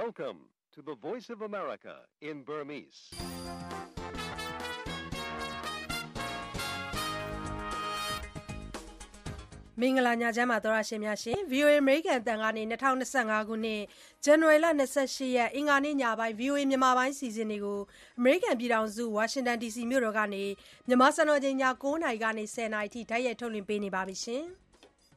Welcome to the Voice of America in Burmese. ။မင်္ဂလာညချမ်းပါသောရရှင်များရှင် VOA American အတန်ကနေ2025ခုနှစ်ဇန်နဝါရီလ28ရက်အင်္ဂါနေ့ညပိုင်း VOA မြန်မာပိုင်းစီစဉ်တွေကို American ပြည်ထောင်စု Washington DC မြို့တော်ကနေမြန်မာစံတော်ချိန်ည9:00နာရီကနေ10:00နာရီထိဓာတ်ရိုက်ထုတ်လွှင့်ပေးနေပါပြီရှင်။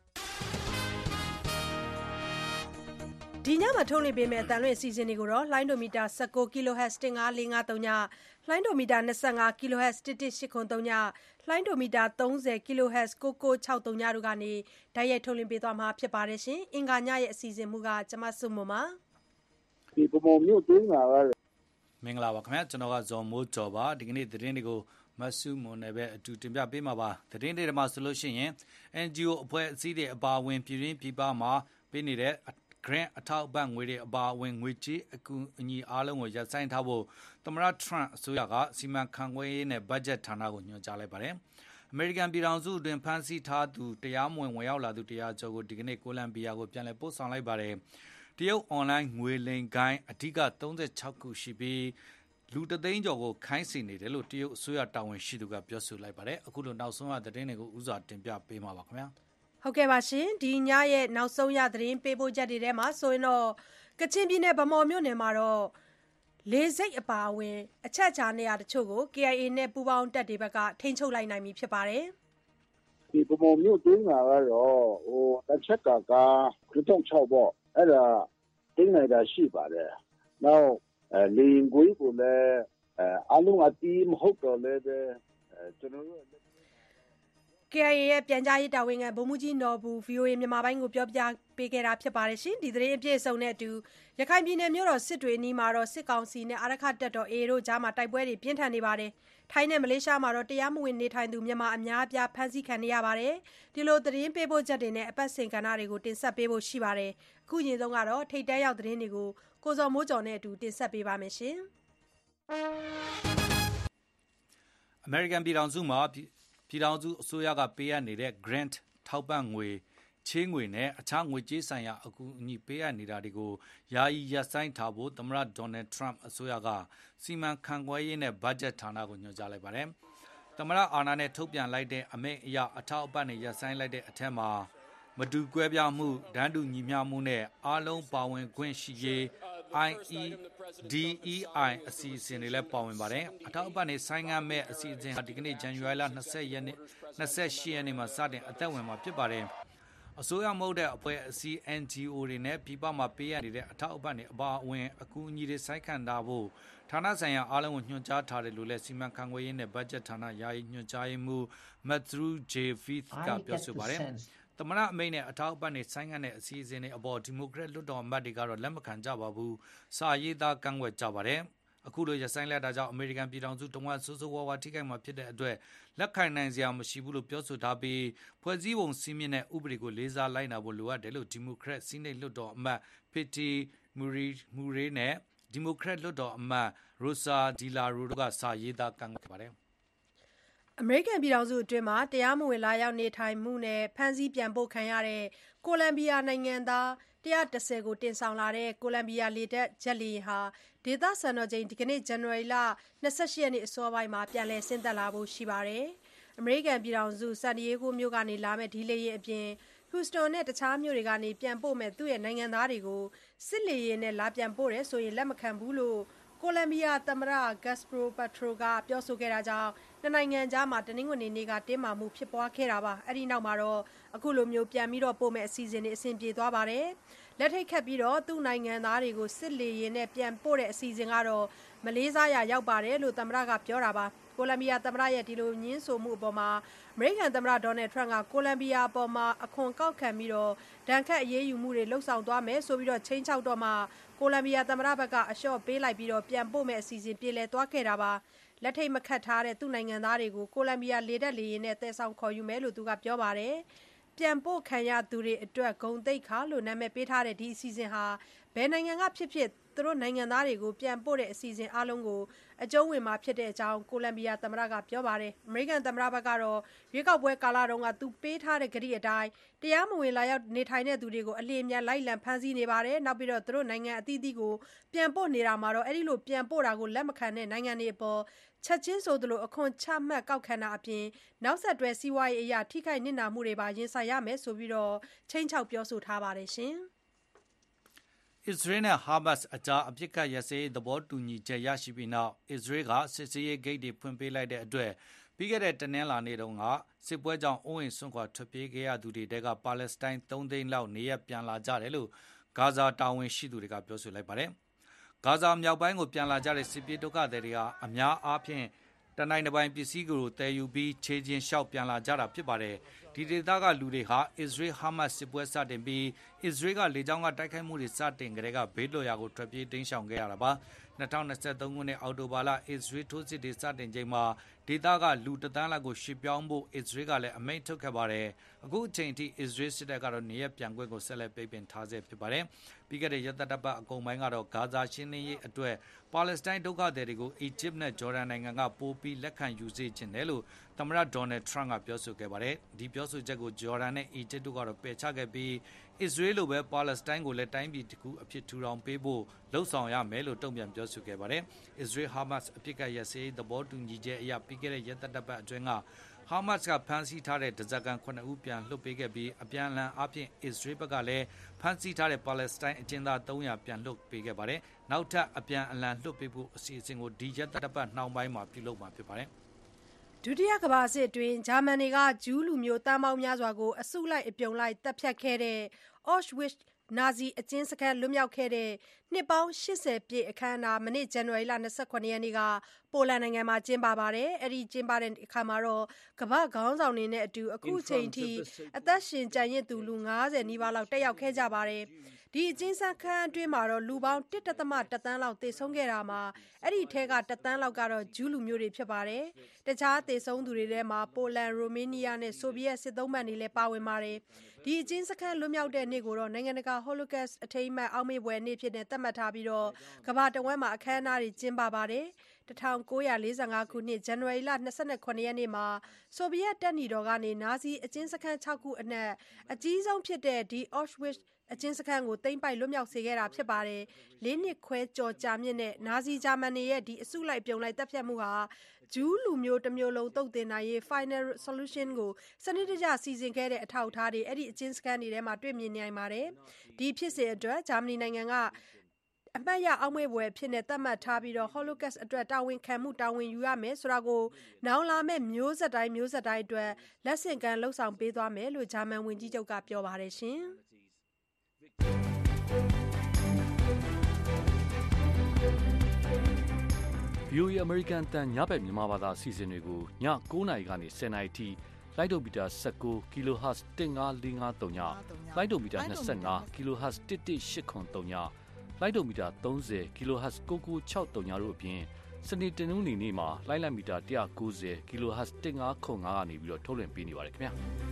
ဒီညမှာထုတ်လွှင့်ပေးမယ့်အတန်လွှင့်အစီအစဉ်တွေကိုတော့လိုင်းဒိုမီတာ19 kHz 15553ညလိုင်းဒိုမီတာ25 kHz 11803ညလိုင်းဒိုမီတာ30 kHz 9963ညတို့ကနေဓာတ်ရိုက်ထုတ်လွှင့်ပေးသွားမှာဖြစ်ပါတယ်ရှင်။အင်္ဂါညရဲ့အစီအစဉ်မူကကျမစုမပါ။ဒီပုံမျိုးတွင်းလာပါမင်္ဂလာပါခင်ဗျာကျွန်တော်ကဇော်မိုးကျော်ပါဒီကနေ့သတင်းတွေကိုမဆုမွန်နဲ့ပဲအတူတင်ပြပေးမှာပါသတင်းတွေမှာဆိုလို့ရှိရင် NGO အဖွဲ့အစည်းတွေအပါအဝင်ပြည်ရင်းပြည်ပမှာပေးနေတဲ့grant အထောက်အပံ့ငွေတွေအပါအဝင်ငွေကြေးအကူအညီအားလုံးကိုရပ်ဆိုင်းထားဖို့သမ္မတထရန့်အစိုးရကစီမံခန့်ခွဲရေးနဲ့ဘတ်ဂျက်ဌာနကိုညွှန်ကြားလိုက်ပါတယ်။အမေရိကန်ပြည်ထောင်စုအတွင်းဖမ်းဆီးထားသူတရားမဝင်ဝင်ရောက်လာသူ100ကျော်ကိုဒီကနေ့ကိုလံဘီယာကိုပြန်လည်ပို့ဆောင်လိုက်ပါတယ်။တရုတ်အွန်လိုင်းငွေလိမ်ဂိုင်းအဓိက36ခုရှိပြီးလူတသိန်းကျော်ကိုခိုင်းစေနေတယ်လို့တရုတ်အစိုးရတာဝန်ရှိသူကပြောဆိုလိုက်ပါတယ်။အခုလိုနောက်ဆုံးရသတင်းတွေကိုဥစွာတင်ပြပေးမှာပါခင်ဗျာ။ဟုတ်ကဲ့ပါရှင်ဒီညရဲ့နောက်ဆုံးရသတင်းပေးပို့ချက်တွေထဲမှာဆိုရင်တော့ကချင်ပြည်နယ်ဗမော်မြို့နယ်မှာတော့လေစိတ်အပါအဝင်အချက်ချာနေရာတချို့ကို KIA နဲ့ပူးပေါင်းတပ်တွေဘက်ကထိန်းချုပ်လိုက်နိုင်ပြီဖြစ်ပါတယ်ဒီဗမော်မြို့တွင်းလာတော့တစ်ချက်က96ပေါ့အဲ့ဒါတင်းနေတာရှိပါတယ်နောက်လေရင်ကွေးကိုလည်းအလုံးအတီးမဟုတ်တော့လည်းကျွန်တော်တို့ KIA ရဲ့ပြန်ကြားရေးတာဝန်ခံဗိုလ်မှူးကြီးနော်ဘူ VOA မြန်မာပိုင်းကိုပြောပြပေးခဲ့တာဖြစ်ပါတယ်ရှင်ဒီသတင်းအပြည့်အစုံနဲ့အတူရခိုင်ပြည်နယ်မြို့တော်စစ်တွေအနီးမှာတော့စစ်ကောင်စီနဲ့အာရခတပ်တော် AA တို့ကြားမှာတိုက်ပွဲတွေပြင်းထန်နေပါတယ်ထိုင်းနဲ့မလေးရှားမှာတော့တရားမဝင်နေထိုင်သူမြန်မာအများအပြားဖမ်းဆီးခံနေရပါတယ်ဒီလိုသတင်းပေးပို့ချက်တွေနဲ့အပတ်စဉ်ကဏ္ဍတွေကိုတင်ဆက်ပေးဖို့ရှိပါတယ်အခုညဆုံးကတော့ထိတ်တဲရောက်သတင်းတွေကိုကိုစော်မိုးကျော်နဲ့အတူတင်ဆက်ပေးပါမယ်ရှင်အမေရိကန်ပြည်ထောင်စုမှာပြည်ထောင်စုအစိုးရကပေးအပ်နေတဲ့ grant ထောက်ပံ့ငွေချေးငွေနဲ့အခြားငွေကြေးဆိုင်ရာအကူအညီပေးအပ်နေတာတွေကိုယာယီရပ်ဆိုင်းထားဖို့သမ္မတဒေါ်နယ်ထရန့်အစိုးရကစီမံခန့်ခွဲရေးနဲ့ဘတ်ဂျက်ဌာနကိုညွှန်ကြားလိုက်ပါတယ်။သမ္မတအာဏာနဲ့ထုတ်ပြန်လိုက်တဲ့အမိန့်အရအထောက်အပံ့တွေရပ်ဆိုင်းလိုက်တဲ့အထက်မှာမတူကွဲပြားမှုဒဏ်တူညီမျှမှုနဲ့အားလုံးပါဝင်ခွင့်ရှိရေးIEDEI အစီအစဉ်တွေလည်းပါဝင်ပါတယ်။အထောက်အပံ့တွေဆိုင်းငံ့မဲ့အစီအစဉ်ဟာဒီကနေ့ဇန်နဝါရီလ28ရက်နေ့မှာစတင်အသက်ဝင်မှာဖြစ်ပါတယ်။အစိုးရမဟုတ်တဲ့အဖွဲ့အစည်း NGO တွေနဲ့ပြည်ပမှာပေးရနေတဲ့အထောက်အပံ့တွေအပါအဝင်အကူအညီတွေစိုက်ခံထားဖို့ဌာနဆိုင်ရာအားလုံးကိုညွှန်ကြားထားတယ်လို့လည်းစီမံခန့်ခွဲရေးနဲ့ဘတ်ဂျက်ဌာနယာယီညွှန်ကြားရေးမှူး Matthew J. Feith ကပြောဆိုပါတယ်။သမ္မတအမိန့်နဲ့အထောက်အပံ့တွေဆိုင်းငံ့တဲ့အစီအစဉ်တွေအပေါ်ဒီမိုကရက်လွှတ်တော်အမတ်တွေကတော့လက်မခံကြပါဘူး။စာရေးသားကန့်ကွက်ကြပါတယ်။အခုလိုရဆိုင်လက်တာကြောင့်အမေရိကန်ပြည်ထောင်စုတဝက်ဆိုးဆိုးဝါးဝါးထိခိုက်မှာဖြစ်တဲ့အတွက်လက်ခံနိုင်စရာမရှိဘူးလို့ပြောဆိုထားပြီးဖွဲ့စည်းပုံစည်းမျဉ်းနဲ့ဥပဒေကိုလေးစားလိုက်နာဖို့လိုအပ်တယ်လို့ဒီမိုကရက်စီနိတ်လွှတ်တော်အမတ် Patty Murray နဲ့ဒီမိုကရက်လွှတ်တော်အမတ် Rosa DeLauro တို့ကစာရေးသားကန့်ကွက်ပါတယ်။အမေရိကန်ပြည်ထောင်စုအတွင်းမှာတရားမဝင်လာရောက်နေထိုင်မှုနဲ့ဖမ်းဆီးပြန်ပို့ခံရတဲ့ကိုလံဘီယာနိုင်ငံသား110ကိုတင်ဆောင်လာတဲ့ကိုလံဘီယာလေတပ်ဂျက်လေယာဉ်ဟာဒေသစံတော်ချိန်ဒီကနေ့ဇန်နဝါရီလ28ရက်နေ့အစောပိုင်းမှာပြန်လည်ဆင်းသက်လာဖို့ရှိပါတယ်။အမေရိကန်ပြည်ထောင်စုဆန်ဒီယေဂိုမြို့ကနေလာမဲ့ဒီလေယာဉ်အပြင်ဟူစတွန်နဲ့တခြားမြို့တွေကနေပြန်ပို့မဲ့သူ့ရဲ့နိုင်ငံသားတွေကိုစစ်လေယာဉ်နဲ့လာပြန်ပို့တယ်ဆိုရင်လက်မခံဘူးလို့ကိုလံဘီယာသမ္မတ Gustavo Petro ကပြောဆိုခဲ့တာကြောင့်နှစ်နိုင်ငံကြားမှာတနင်္ဂနွေနေ့ကတင်းမာမှုဖြစ်ပွားခဲ့တာပါအဲ့ဒီနောက်မှာတော့အခုလိုမျိုးပြန်ပြီးတော့ပို့မဲ့အစီအစဉ်တွေအဆင်ပြေသွားပါတယ်လက်ထိတ်ခတ်ပြီးတော့သူ့နိုင်ငံသားတွေကိုစစ်လေယာဉ်နဲ့ပြန်ပို့တဲ့အစီအစဉ်ကတော့မလေးရှားရောက်ပါတယ်လို့သမ္မတကပြောတာပါကိုလံဘီယာသမ္မတရဲ့ဒီလိုညင်းဆိုမှုအပေါ်မှာအမေရိကန်သမ္မတဒေါ်နယ်ထရန့်ကကိုလံဘီယာအပေါ်မှာအခွန်ကောက်ခံပြီးတော့ဒဏ်ခတ်အရေးယူမှုတွေလှုပ်ဆောင်သွားမယ်ဆိုပြီးတော့ချိန်ချောက်တော့မှကိုလံဘီယာသမ္မတဘက်ကအလျှော့ပေးလိုက်ပြီးတော့ပြန်ပို့မဲ့အစီအစဉ်ပြေလည်သွားခဲ့တာပါလက်ထိတ်မခတ်ထားတဲ့သူ့နိုင်ငံသားတွေကိုကိုလံဘီယာလေတပ်လေယာဉ်နဲ့တည်ဆောင်ခေါ်ယူမယ်လို့သူကပြောပါတယ်ပြန်ပို့ခံရသူတွေအတွက်ဂုံတိတ်ခါလို့နာမည်ပေးထားတဲ့ဒီအစီအစဉ်ဟာဘဘယ်နိုင်ငံကဖြစ်ဖြစ်သူတို့နိုင်ငံသားတွေကိုပြန်ပို့တဲ့အစီအစဉ်အားလုံးကိုအကျုံးဝင်မှာဖြစ်တဲ့အကြောင်းကိုလံဘီယာသမ္မတကပြောပါတယ်။ အမေရိကန်သမ္မတဘက်ကတော့ရွေးကောက်ပွဲကာလတုန်းကသူပေးထားတဲ့ကတိအတိုင်းတရားမဝင်လာရောက်နေထိုင်တဲ့သူတွေကိုအလျင်အမြန်လိုက်လံဖမ်းဆီးနေပါတယ်။နောက်ပြီးတော့သူတို့နိုင်ငံအသီးသီးကိုပြန်ပို့နေတာမှာတော့အဲ့ဒီလိုပြန်ပို့တာကိုလက်မခံတဲ့နိုင်ငံတွေအပေါ်ချက်ချင်းဆိုသလိုအခွန်ချမှတ်ကောက်ခံတာအပြင်နောက်ဆက်တွဲစီးပွားရေးအရာထိခိုက်နစ်နာမှုတွေပါရင်ဆိုင်ရမယ်ဆိုပြီးတော့ချိန်ချောက်ပြောဆိုထားပါတယ်ရှင်။အစ္စရေးနဲ့ဟာမတ်စ်အကြားအပစ်အခတ်ရပ်စဲရေးသဘောတူညီချက်ရရှိပြီးနောက်အစ္စရေးကစစ်ဆေးရေးဂိတ်တွေဖွင့်ပေးလိုက်တဲ့အတွက်ပြီးခဲ့တဲ့တနင်္လာနေ့တုန်းကစစ်ပွဲကြောင့်အိုးအိမ်စွန့်ခွာထွက်ပြေးခဲ့ရသူတွေတဲကပါလက်စတိုင်း3 သိန်းလောက်နေရပြန်လာကြတယ်လို့ဂါဇာတာဝန်ရှိသူတွေကပြောဆိုလိုက်ပါတယ်။ဂါဇာမြောက်ပိုင်းကိုပြန်လာကြတဲ့စစ်ပြေးဒုက္ခသည်တွေဟာအများအားဖြင့်တနိုင်တစ်ပိုင်ပစ္စည်းကိုတည်ယူပြီးခြေချင်းလျှောက်ပြန်လာကြတာဖြစ်ပါတယ်။ဒီဒေသကလူတွေဟာအစ္စရေးဟာမတ်စစ်ပွဲစတင်ပြီးအစ္စရေးကလေကြောင်းကတိုက်ခိုက်မှုတွေစတင်ကြတဲ့ကဘေးလွတ်ရာကိုထွက်ပြေးတိမ်းရှောင်ခဲ့ရတာပါ။2023ခုနှစ်အောက်တိုဘာလအစ္စရေးထိုးစစ်တွေစတင်ချိန်မှာဒေသကလူ1 သန်းလောက်ကိုရှေ့ပြောင်းဖို့အစ္စရေးကလည်းအမိန့်ထုတ်ခဲ့ပါတယ်။အခုအချိန်ထိအစ္စရေးစစ်တပ်ကတော့နေရပြန်ခွင့်ကိုဆက်လက်ပိတ်ပင်ထားဆဲဖြစ်ပါတယ်။ပြီးခဲ့တဲ့ရက်သတ္တပတ်အကုန်ပိုင်းကတော့ဂါဇာရှင်းလင်းရေးအတွက်ပါလက်စတိုင်းဒုက္ခသည်တွေကိုအီဂျစ်နဲ့ဂျော်ဒန်နိုင်ငံကပို့ပြီးလက်ခံယူစေချင်တယ်လို့သမ္မတဒေါ်နယ်ထရန့်ကပြောဆိုခဲ့ပါတယ်။ဒီပြောဆိုချက်ကိုဂျော်ဒန်နဲ့အီဂျစ်တို့ကတော့ပယ်ချခဲ့ပြီးအစ္စရေးလိုပဲပါလက်စတိုင်းကိုလည်းတိုင်းပြည်တစ်ခုအဖြစ်ထူထောင်ပေးဖို့လှုံ့ဆော်ရမယ်လို့တုံ့ပြန်ပြောဆိုခဲ့ပါတယ်။အစ္စရေးဟာမတ်စ်အပစ်အခတ်ရပ်စဲရေးသဘောတူညီချက်အရပြီးခဲ့တဲ့ရက်သတ္တပတ်အတွင်းကဟာမတ်စ်ကဖမ်းဆီးထားတဲ့ဓားစာခံ9ဦးပြန်လွှတ်ပေးခဲ့ပြီးအပြန်အလှန်အားဖြင့်အစ္စရေးဘက်ကလည်းဖမ်းဆီးထားတဲ့ပါလက်စတိုင်းအကျဉ်းသား300ပြန်လွှတ်ပေးခဲ့ပါတယ်။နောက်ထပ်အပြန်အလှန်လွှတ်ပေးဖို့အစီအစဉ်ကိုဒီရက်သတ္တပတ်နှောင်းပိုင်းမှာပြုလုပ်မှာဖြစ်ပါတယ်။ဒုတိယကမ္ဘာစစ်အတွင်းဂျာမန်တွေကဂျူးလူမျိုးတန်းပေါင်းများစွာကိုအစုလိုက်အပြုံလိုက်တပ်ဖြတ်ခဲ့တဲ့ Auschwitz နာဇီအကျဉ်းစခန်းလွတ်မြောက်ခဲ့တဲ့နှစ်ပေါင်း80ပြည့်အခမ်းအနားမနေ့ဇန်နဝါရီလ29ရက်နေ့ကပိုလန်နိုင်ငံမှာကျင်းပပါတယ်။အဲ့ဒီကျင်းပတဲ့အခါမှာတော့ကမ္ဘာခေါင်းဆောင်တွေနဲ့အတူအခုချိန်ထိအသက်ရှင်ကျန်ရစ်သူလူ90နီးပါးလောက်တက်ရောက်ခဲ့ကြပါတယ်။ဒီအကျဉ်းစခန်းအတွင်းမှာတော့လူပေါင်း1.1 သန်းလောက်သေဆုံးခဲ့တာမှာအဲ့ဒီထဲက1 သန်းလောက်ကတော့ဂျူးလူမျိုးတွေဖြစ်ပါတယ်။တခြားသေဆုံးသူတွေထဲမှာပိုလန်၊ရိုမေးနီးယားနဲ့ဆိုဗီယက်စစ်သုံးပန့်တွေလည်းပါဝင်ပါတယ်။ဒီအကျဉ်းစခန်းလွတ်မြောက်တဲ့နေ့ကိုတော့နိုင်ငံတကာ Holocaust အထိမ်းအမှတ်အောက်မေ့ဖွယ်နေ့ဖြစ်တဲ့သတ်မှတ်ထားပြီးတော့ကမ္ဘာတဝန်းမှာအခမ်းအနားတွေကျင်းပပါတယ်။1945ခုနှစ်ဇန်နဝါရီလ29ရက်နေ့မှာဆိုဗီယက်တပ်ညီတော်ကနေနာဇီအကျဉ်းစခန်း6ခုအနက်အကြီးဆုံးဖြစ်တဲ့ဒီ Auschwitz အကျဉ်းစခန်းကိုသိမ်းပိုက်လွတ်မြောက်စေခဲ့တာဖြစ်ပါတယ်။၄ နှစ်ခွဲကျော်ကြာမြင့်တဲ့နာဇီဂျာမန်တွေရဲ့ဒီအစုလိုက်ပြုံလိုက်တပ်ဖြတ်မှုဟာဂျူးလူမျိုးတစ်မျိုးလုံးတုတ်တင်နိုင်ရေး Final Solution ကိုစနစ်တကျစီစဉ်ခဲ့တဲ့အထောက်အထားတွေအဲ့ဒီအကျဉ်းစခန်းတွေထဲမှာတွေ့မြင်နိုင်ပါတယ်။ဒီဖြစ်စဉ်အတွက်ဂျာမနီနိုင်ငံကအမှတ်ရအောက်မေ့ဖွယ်ဖြစ်နေသတ်မှတ်ထားပြီးတော့ Holocaust အတွက်တာဝန်ခံမှုတာဝန်ယူရမယ်ဆိုတာကိုနောင်လာမဲ့မျိုးဆက်တိုင်းအတွက်လက်ဆင့်ကမ်းလှုံ့ဆော်ပေးသွားမယ်လို့ဂျာမန်ဝန်ကြီးချုပ်ကပြောပါတယ်ရှင်။ VOA American တန်ညဘက်မြန်မာဘာသာအစီအစဉ်တွေကိုည9:00နာရီကနေ10:00နာရီထိလိုက်ဒိုမီတာ19 kHz 15453ညလိုက်ဒိုမီတာ25 kHz 11803ညလိုက်ဒိုမီတာ30 kHz 9963ညတို့အပြင်စနေတနင်္ဂနွေနေ့မှာလိုက်လက်မီတာ190 kHz 1505ကနေပြီးတော့ထုတ်လွှင့်ပေးနေပါတယ်ခင်ဗျာ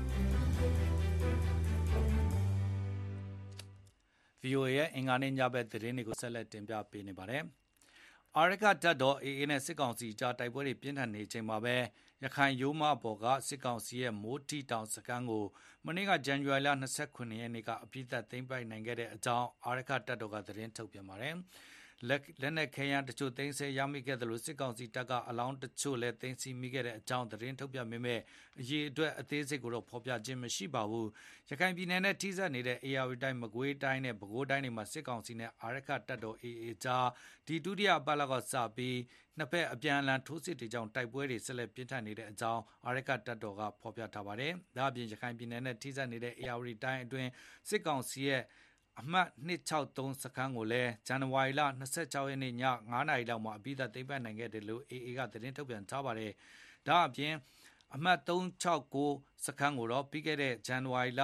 VOA ရဲ့အင်္ဂါနေ့ညဘက်သတင်းတွေကိုဆက်လက်တင်ပြပေးနေပါတယ်အာရကတပ်တော် AA နဲ့စစ်ကောင်စီကြားတိုက်ပွဲတွေပြင်းထန်နေချိန်မှာပဲရခိုင်ရိုးမဘော်ကစစ်ကောင်စီရဲ့မိုးတီတောင်စခန်းကိုမနေ့ကဇန်နဝါရီလ29ရက်နေ့ကအပြစ်သက်သိမ်းပိုက်နိုင်ခဲ့တဲ့အကြောင်းအာရကတပ်တော်ကသတင်းထုတ်ပြန်ပါတယ်လက်နက်ခဲယမ်းတချို့သိမ်းဆည်းရမိခဲ့တယ်လို့စစ်ကောင်စီတပ်ကအလောင်းတချို့လည်းသိမ်းဆည်းမိခဲ့တဲ့အကြောင်းသတင်းထုတ်ပြန်ပေမဲ့အရေးအတွက်အသေးစိတ်ကိုတော့ဖော်ပြခြင်းမရှိပါဘူးရခိုင်ပြည်နယ်နဲ့ထိစပ်နေတဲ့ AR တိုင်းမကွေးတိုင်းနဲ့ပဲခူးတိုင်းတွေမှာစစ်ကောင်စီနဲ့အာရခတပ်တော် AA ကြားဒီဒုတိယပတ်လောက်ကစပြီးနှစ်ဖက်အပြန်အလှန်ထိုးစစ်တွေကြောင့်တိုက်ပွဲတွေဆက်လက်ပြင်းထန်နေတဲ့အကြောင်းအာရခတပ်တော်ကဖော်ပြထားပါတယ်ဒါ့အပြင်ရခိုင်ပြည်နယ်နဲ့ထိစပ်နေတဲ့ AR တိုင်းအတွင်းစစ်ကောင်စီရဲ့အမှတ်263စခန်းကိုလည်းဇန်နဝါရီလ26ရက်နေ့ည9:00နာရီလောက်မှာအပြီးသတ်သိမ်းပိုက်နိုင်ခဲ့တယ်လို့ AA ကသတင်းထုတ်ပြန်ထားပါတယ်။ဒါအပြင်အမှတ်369စခန်းကိုတော့ပြီးခဲ့တဲ့ဇန်နဝါရီလ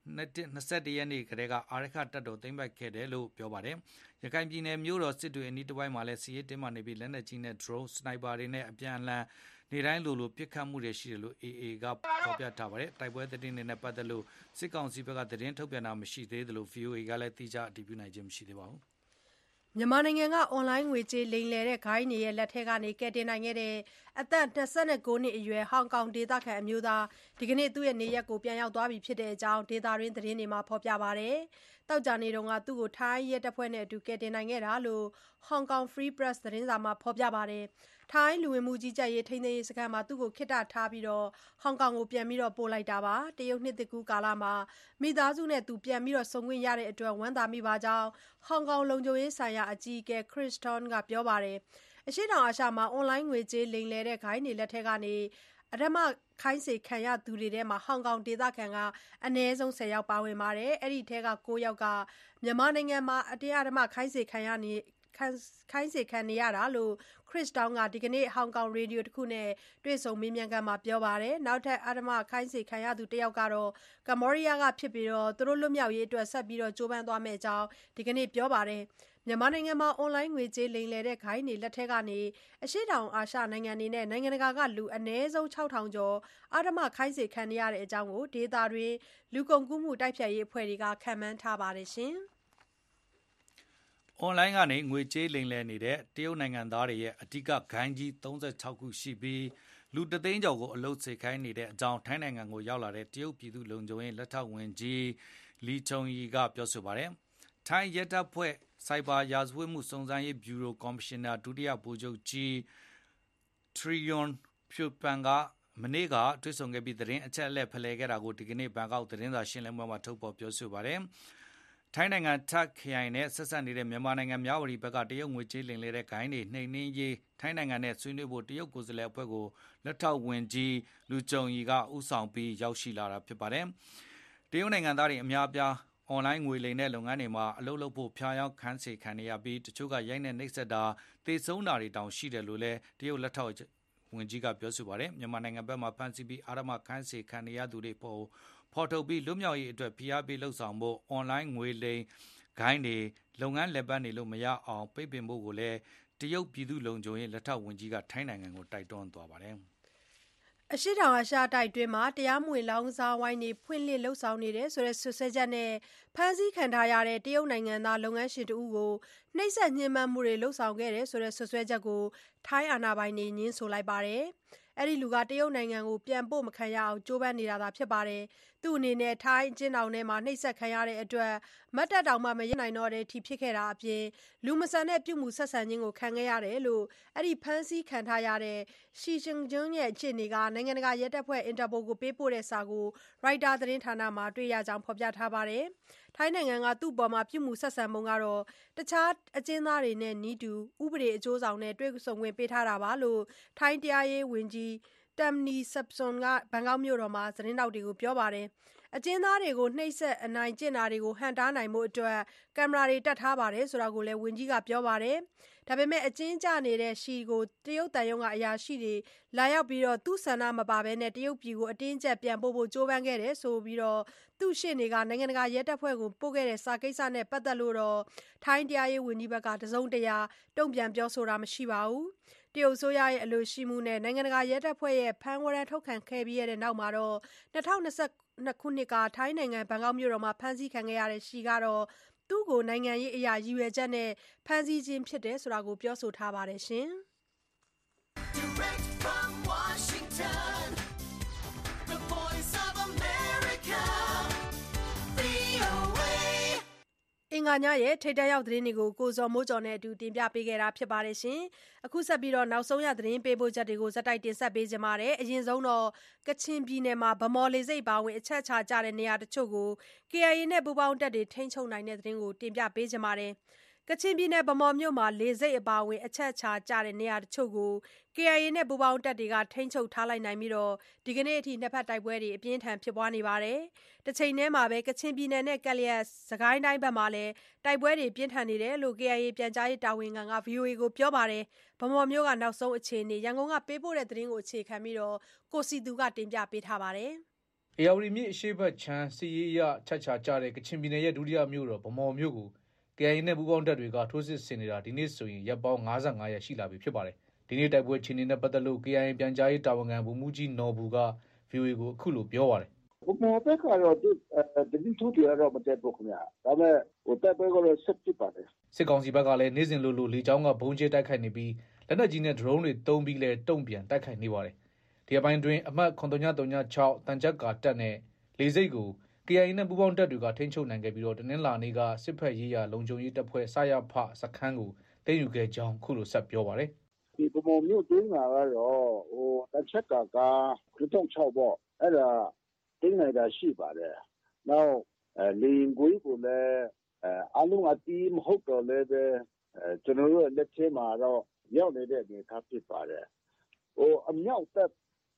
21ရက်နေ့ကတည်းကအာရခတပ်တော်သိမ်းပိုက်ခဲ့တယ်လို့ပြောပါတယ်။ရခိုင်ပြည်နယ်မြို့တော်စစ်တွေအနီးတစ်ဝိုက်မှာလည်းစီးရဲတင်းမာနေပြီးလက်နက်ကြီးနဲ့ drone sniper တွေနဲ့အပြန်အလှန်နေတိုင်းလိုပစ်ခတ်မှုတွေရှိတယ်လို့ AA ကဖော်ပြထားပါတယ်။တိုက်ပွဲသတင်းတွေနဲ့ပတ်သက်လို့စစ်ကောင်စီဘက်ကသတင်းထုတ်ပြန်တာမရှိသေးသလို VOA ကလည်းတိကျအတည်ပြုနိုင်ခြင်းမရှိသေးပါဘူး။မြန်မာနိုင်ငံကအွန်လိုင်းငွေကြေးလိမ်လည်တဲ့ဂိုဏ်းတွေရဲ့လက်ထဲကနေကယ်တင်နိုင်ခဲ့တဲ့အသက်29နှစ်အရွယ်ဟောင်ကောင်ဒေသခံအမျိုးသားဒီကနေ့သူ့ရဲ့နေရပ်ကိုပြန်ရောက်သွားပြီဖြစ်တဲ့အကြောင်းဒေသတွင်းသတင်းတွေမှာဖော်ပြပါတယ်။တောက်ကြနေတုန်းကသူ့ကိုထိုင်းရဲတပ်ဖွဲ့နဲ့အတူကယ်တင်နိုင်ခဲ့တာလို့ Hong Kong Free Press သတင်းစာမှာဖော်ပြပါတယ်။ထိုင်းလူဝင်မှုကြီးကြပ်ရေးထိန်းသိမ်းရေးစခန်းမှာသူ့ကိုခေတ္တထားပြီးဟောင်ကောင်ကိုပြန်ပြီးပို့လိုက်တာပါ။တရုတ်နှစ်သစ်ကူးကာလမှာမိသားစုနဲ့သူပြန်ပြီးဆုံခွင့်ရတဲ့အတွက်ဝမ်းသာမိပါကြောင်းဟောင်ကောင်လုံခြုံရေးဆိုင်ရာအကြီးအကဲ Chris Ton ကပြောပါတယ်။အရှေ့တောင်အာရှမှာအွန်လိုင်းငွေကြေးလိမ်လည်တဲ့ဂိုဏ်းတွေလက်ထဲကနေအဓမ္မခိုင်းစေခံရသူတွေထဲမှာဟောင်ကောင်ဒေသခံကအနည်းဆုံး10ယောက်ပါဝင်ပါတယ်။အဲ့ဒီထဲက9ယောက်ကမြန်မာနိုင်ငံမှာအတင်းအဓမ္မခိုင်းစေခံနေရတာလို့ Chris Town ကဒီကနေ့ဟောင်ကောင်ရေဒီယိုတစ်ခုနဲ့တွေ့ဆုံမေးမြန်းခန်းမှာပြောပါတယ်။နောက်ထပ်အဓမ္မခိုင်းစေခံရသူတစ်ယောက်ကတော့ကမ္ဘောဒီးယားကဖြစ်ပြီးသူတို့လွတ်မြောက်ရေးအတွက်ဆက်ပြီးကြိုးပမ်းသွားမယ့်အကြောင်းဒီကနေ့ပြောပါတယ်။မြန်မာနိုင်ငံမှာအွန်လိုင်းငွေကြေးလိမ်လည်တဲ့ဂိုဏ်းတွေလက်ထဲကနေအရှေ့တောင်အာရှနိုင်ငံတွေနဲ့နိုင်ငံတကာကလူအနည်းဆုံး6000ကျော်အဓမ္မခိုင်းစေခံနေရတဲ့အကြောင်းကိုဒေသတွင်းလူကုန်ကူးမှုတိုက်ဖျက်ရေးအဖွဲ့တွေကခန့်မှန်းထားပါတယ်ရှင်။အွန်လိုင်းကနေငွေကြေးလိမ်လည်နေတဲ့တရုတ်နိုင်ငံသားတွေရဲ့အဓိကဂိုဏ်းကြီး36ခုရှိပြီးလူတသိန်းကျော်ကိုအလုပ်စေခိုင်းနေတဲ့အကြောင်းထိုင်းနိုင်ငံကိုရောက်လာတဲ့တရုတ်ပြည်သူ့လုံခြုံရေးလက်ထောက်ဝန်ကြီးလီချုံရီကပြောဆိုပါတယ်။ထိုင်းရဲတပ်ဖွဲ့စိုက်ဘာရာဇဝတ်မှုစုံစမ်းရေးဗျူရိုကော်မရှင်နာဒုတိယဗိုလ်ချုပ်ကြီးထရီယွန်ဖြူပန်ကမနေ့ကတွေ့ဆုံခဲ့ပြီးသတင်းအချက်အလက်ဖလှယ်ခဲ့တာကိုဒီကနေ့ဘန်ကောက်သတင်းစာရှင်းလင်းပွဲမှာထုတ်ဖော်ပြောဆိုပါတယ်။ထိုင်းနိုင်ငံတက်ခရိုင်နဲ့ဆက်ဆက်နေတဲ့မြန်မာနိုင်ငံမြဝတီဘက်ကတရုတ်ငွေကြေးလိမ်လည်တဲ့ဂိုဏ်းတွေနှိမ်နင်းရေးထိုင်းနိုင်ငံနဲ့ဆွေးနွေးဖို့တရုတ်ကိုယ်စားလှယ်အဖွဲ့ကိုလက်ထောက်ဝန်ကြီးလူကြုံရီကဦးဆောင်ပြီးရောက်ရှိလာတာဖြစ်ပါတယ်။တရုတ်နိုင်ငံသားတွေအများအပြားအွန်လိုင်းငွေလိမ်တဲ့လုပ်ငန်းတွေမှာအလုပ်လုပ်ဖို့ဖျားယောင်းခန်းစေခံနေရပြီးတချို့ကရိုက်နှက်နှိပ်စက်တာသေဆုံးတာတွေတောင်ရှိတယ်လို့လည်းတရုတ်လက်ထောက်ဝန်ကြီးကပြောဆိုပါတယ်။မြန်မာနိုင်ငံဘက်မှာဖမ်းဆီးပြီးအာရမခန်းစေခံနေရသူတွေပေါ်ဖော်ထုတ်ပြီးလွတ်မြောက်ရေးအတွက်ဖိအားပေးလှုပ်ဆောင်ဖို့အွန်လိုင်းငွေလိမ်ဂိုဏ်းတွေလုပ်ငန်းလက်ပတ်နေလို့မရအောင်ပိတ်ပင်ဖို့ကိုလည်းတရုတ်ပြည်သူ့လုံခြုံရေးလက်ထောက်ဝန်ကြီးကထိုင်းနိုင်ငံကိုတိုက်တွန်းသွားပါတယ်။အရှေ့တောင်အာရှတိုက်တွင်းမှာတရားမဝင်လောင်းကစားဝိုင်းတွေဖွင့်လှစ်လှုပ်ဆောင်နေတယ်ဆိုတဲ့ဆွဆွဲချက်နဲ့ဖမ်းဆီးခံထားရတဲ့တရုတ်နိုင်ငံသားလုပ်ငန်းရှင်တဦးကိုနှိပ်စက်ညှဉ်းပန်းမှုတွေလှုပ်ဆောင်ခဲ့တယ်ဆိုတဲ့ဆွဆွဲချက်ကိုထိုင်းအာဏာပိုင်တွေငြင်းဆိုလိုက်ပါတယ်။အဲ့ဒီလူကတရုတ်နိုင်ငံကိုပြန်ပို့မခံရအောင်ကြိုးပမ်းနေတာသာဖြစ်ပါတယ်။သူ့အနေနဲ့ထိုင်းအကျဉ်းထောင်ထဲမှာနှိပ်စက်ခံရတဲ့အတွက်မတ်တပ်တောင်မှမရနိုင်တော့တဲ့အထိဖြစ်ခဲ့တာအပြင်လူမဆန်တဲ့ပြုမှုဆက်ဆံခြင်းကိုခံခဲ့ရတယ်လို့အဲ့ဒီဖမ်းဆီးခံထားရတဲ့ရှီရှင်ကျွန်းရဲ့အခြေအနေကနိုင်ငံတကာရဲတပ်ဖွဲ့အင်တာပိုကိုပေးပို့တဲ့စာကိုရိုက်တာသတင်းဌာနမှာတွေ့ရကြောင်းဖော်ပြထားပါတယ်။ထိုင်းနိုင်ငံကသူ့ပေါ်မှာပြုမှုဆက်ဆံပုံကတော့တခြားအကျဉ်းသားတွေနဲ့နီးတူဥပဒေအကျိုးဆောင်နဲ့တွေ့ဆုံခွင့်ပေးထားတာပါလို့ထိုင်းတရားရေးဝန်ကြီးတမ်နီဆပ်ဆွန်ကဘန်ကောက်မြို့တော်မှာသတင်းတောက်တွေကိုပြောပါတယ်။အကျဉ်းသားတွေကိုနှိပ်စက်အနိုင်ကျင့်တာတွေကိုဟန့်တားနိုင်မှုအတွက်ကင်မရာတွေတက်ထားပါတယ်ဆိုတာကိုလည်းဝန်ကြီးကပြောပါတယ်။ဒါပေမဲ့အကျဉ်းကျနေတဲ့ရှီကိုတရုတ်တန်ယုံကအရာရှိတွေလာရောက်ပြီးသူ့ဆန္ဒမပါဘဲနဲ့တရုတ်ပြည်ကိုအတင်းကျပ်ပြန်ပို့ဖို့ကြိုးပမ်းခဲ့တယ်ဆိုပြီးသူ့ရှေ့နေကနိုင်ငံတကာရဲတပ်ဖွဲ့ကိုပို့ခဲ့တဲ့စာကိစ္စနဲ့ပတ်သက်လို့ထိုင်းတရားရေးဝန်ကြီးဘက်ကတစုံတရာတုံ့ပြန်ပြောဆိုတာမရှိပါဘူး။တရုတ်အစိုးရရဲ့အလိုရှိမှုနဲ့နိုင်ငံတကာရဲတပ်ဖွဲ့ရဲ့ဖမ်းဝရမ်းထုတ်ခံခဲ့ပြီးတဲ့နောက်မှာ2022ခုနှစ်ကထိုင်းနိုင်ငံဘန်ကောက်မြို့တော်မှာဖမ်းဆီးခံခဲ့ရတဲ့ရှီကတော့သူ့ကိုနိုင်ငံရေးအရာရည်ရွယ်ချက်နဲ့ဖမ်းဆီးခြင်းဖြစ်တယ်ဆိုတာကိုပြောဆိုထားပါတယ်ရှင်။ Direct from Washington, the voice of America, VOA အင်္ဂါညရဲ့ထိပ်တန်းရောက်သတင်းတွေကိုကိုဇော်မိုးကျော်နဲ့အတူတင်ပြပေးခဲ့တာဖြစ်ပါတယ်ရှင်။အခုဆက်ပြီးနောက်ဆုံးရသတင်းပေးပို့ချက်တွေကိုဇက်တိုက်တင်ဆက်ပေးကြပါမယ်။အရင်ဆုံးကချင်ပြည်နယ်မှာဗမော်လေဆိပ်ပါဝင်အချက်ချကြတဲ့နေရာတချို့ကို KIA နဲ့ပူးပေါင်းတပ်တွေထိန်းချုပ်နိုင်တဲ့သတင်းကိုတင်ပြပေးကြပါမယ်။ကချင်ပြည်နယ်ဗမော်မြို့မှာလေဆိပ်အပါဝင်အချက်ချကြတဲ့နေရာတချို့ကို KIA နဲ့ပူးပေါင်းတပ်တွေကထိန်းချုပ်ထားလိုက်နိုင်ပြီးဒီကနေ့အထိနှစ်ဖက်တိုက်ပွဲတွေအပြင်းထန်ဖြစ်ပွားနေပါတယ်။တစ်ချိန်တည်းမှာပဲကချင်ပြည်နယ်နဲ့ကပ်လျက်စစ်ကိုင်းတိုင်းဘက်မှာလည်းတိုက်ပွဲတွေပြင်းထန်နေတယ်လို့ KIA ပြန်ကြားရေးတာဝန်ခံက VOA ကိုပြောပါတယ်။ဗမော်မြို့ကနောက်ဆုံးအခြေအနေရန်ကုန်ကပေးပို့တဲ့သတင်းကိုအခြေခံပြီးကိုစီသူကတင်ပြပေးထားပါတယ်။အေယာဝတီမြစ်အရှိတ်ဘက်ခြမ်းစစ်ရေးအရချက်ချာကြတဲ့ကချင်ပြည်နယ်ရဲ့ဒုတိယမြို့တော်ဗမော်မြို့ကို KIA နဲ့ပူးပေါင်းတပ်တွေကထိုးစစ်ဆင်နေတာဒီနေ့ဆိုရင်ရပ်ပေါင်း55ရက်ရှိလာပြီဖြစ်ပါတယ်။ဒီနေ့တိုက်ပွဲချင်းနဲ့ပတ်သက်လို့ KIA ပြန်ကြားရေးတာဝန်ခံဗိုလ်မှူးကြီးနော်ဘူက VOA ကိုအခုလိုပြောပါတယ်။ဗမော်ဘက်ကတော့တတိထုတွေတော့မတက်ဘူးခင်ဗျာ။ဒါပေမဲ့တပ်ပွဲကတော့ဆက်ဖြစ်ပါတယ်။စစ်ကောင်စီဘက်ကလည်းနေ့စဉ်လိုလေကြောင်းကဘုံကျဲတိုက်ခိုက်နေပြီးလက်နက်ကြီးနဲ့ဒရုန်းတွေတုံးပြီးလဲတုံ့ပြန်တိုက်ခိုက်နေပါတယ်။ဒီအပိုင်းတွင်အမှတ်9336တန်ချက်ကာတက်နဲ့လေစိတ်ကို KIA နဲ့ပူးပေါင်းတပ်တွေကထိန်းချုပ်နိုင်ခဲ့ပြီးတော့တနင်္လာနေ့ကစစ်ဖက်ရေးရာလုံခြုံရေးတပ်ဖွဲ့စရဖစခန်းကိုသိမ်းယူခဲ့ကြောင်းခုလိုဆက်ပြောပါတယ်။ဒီဗမော်မြို့တွင်းကတော့တန်ချက်က936ပေါ့အဲ့ဒါသိမ်းနိုင်တာရှိပါတယ်။နောက်လေရင်ကွေးကိုလည်းအလုံးအတီးမဟုတ်တော့လည်းပဲကျွန်တော်တို့လက်ထဲမှာတော့ရောက်နေတဲ့အနေအထားဖြစ်ပါတယ်။အမြောက်တပ်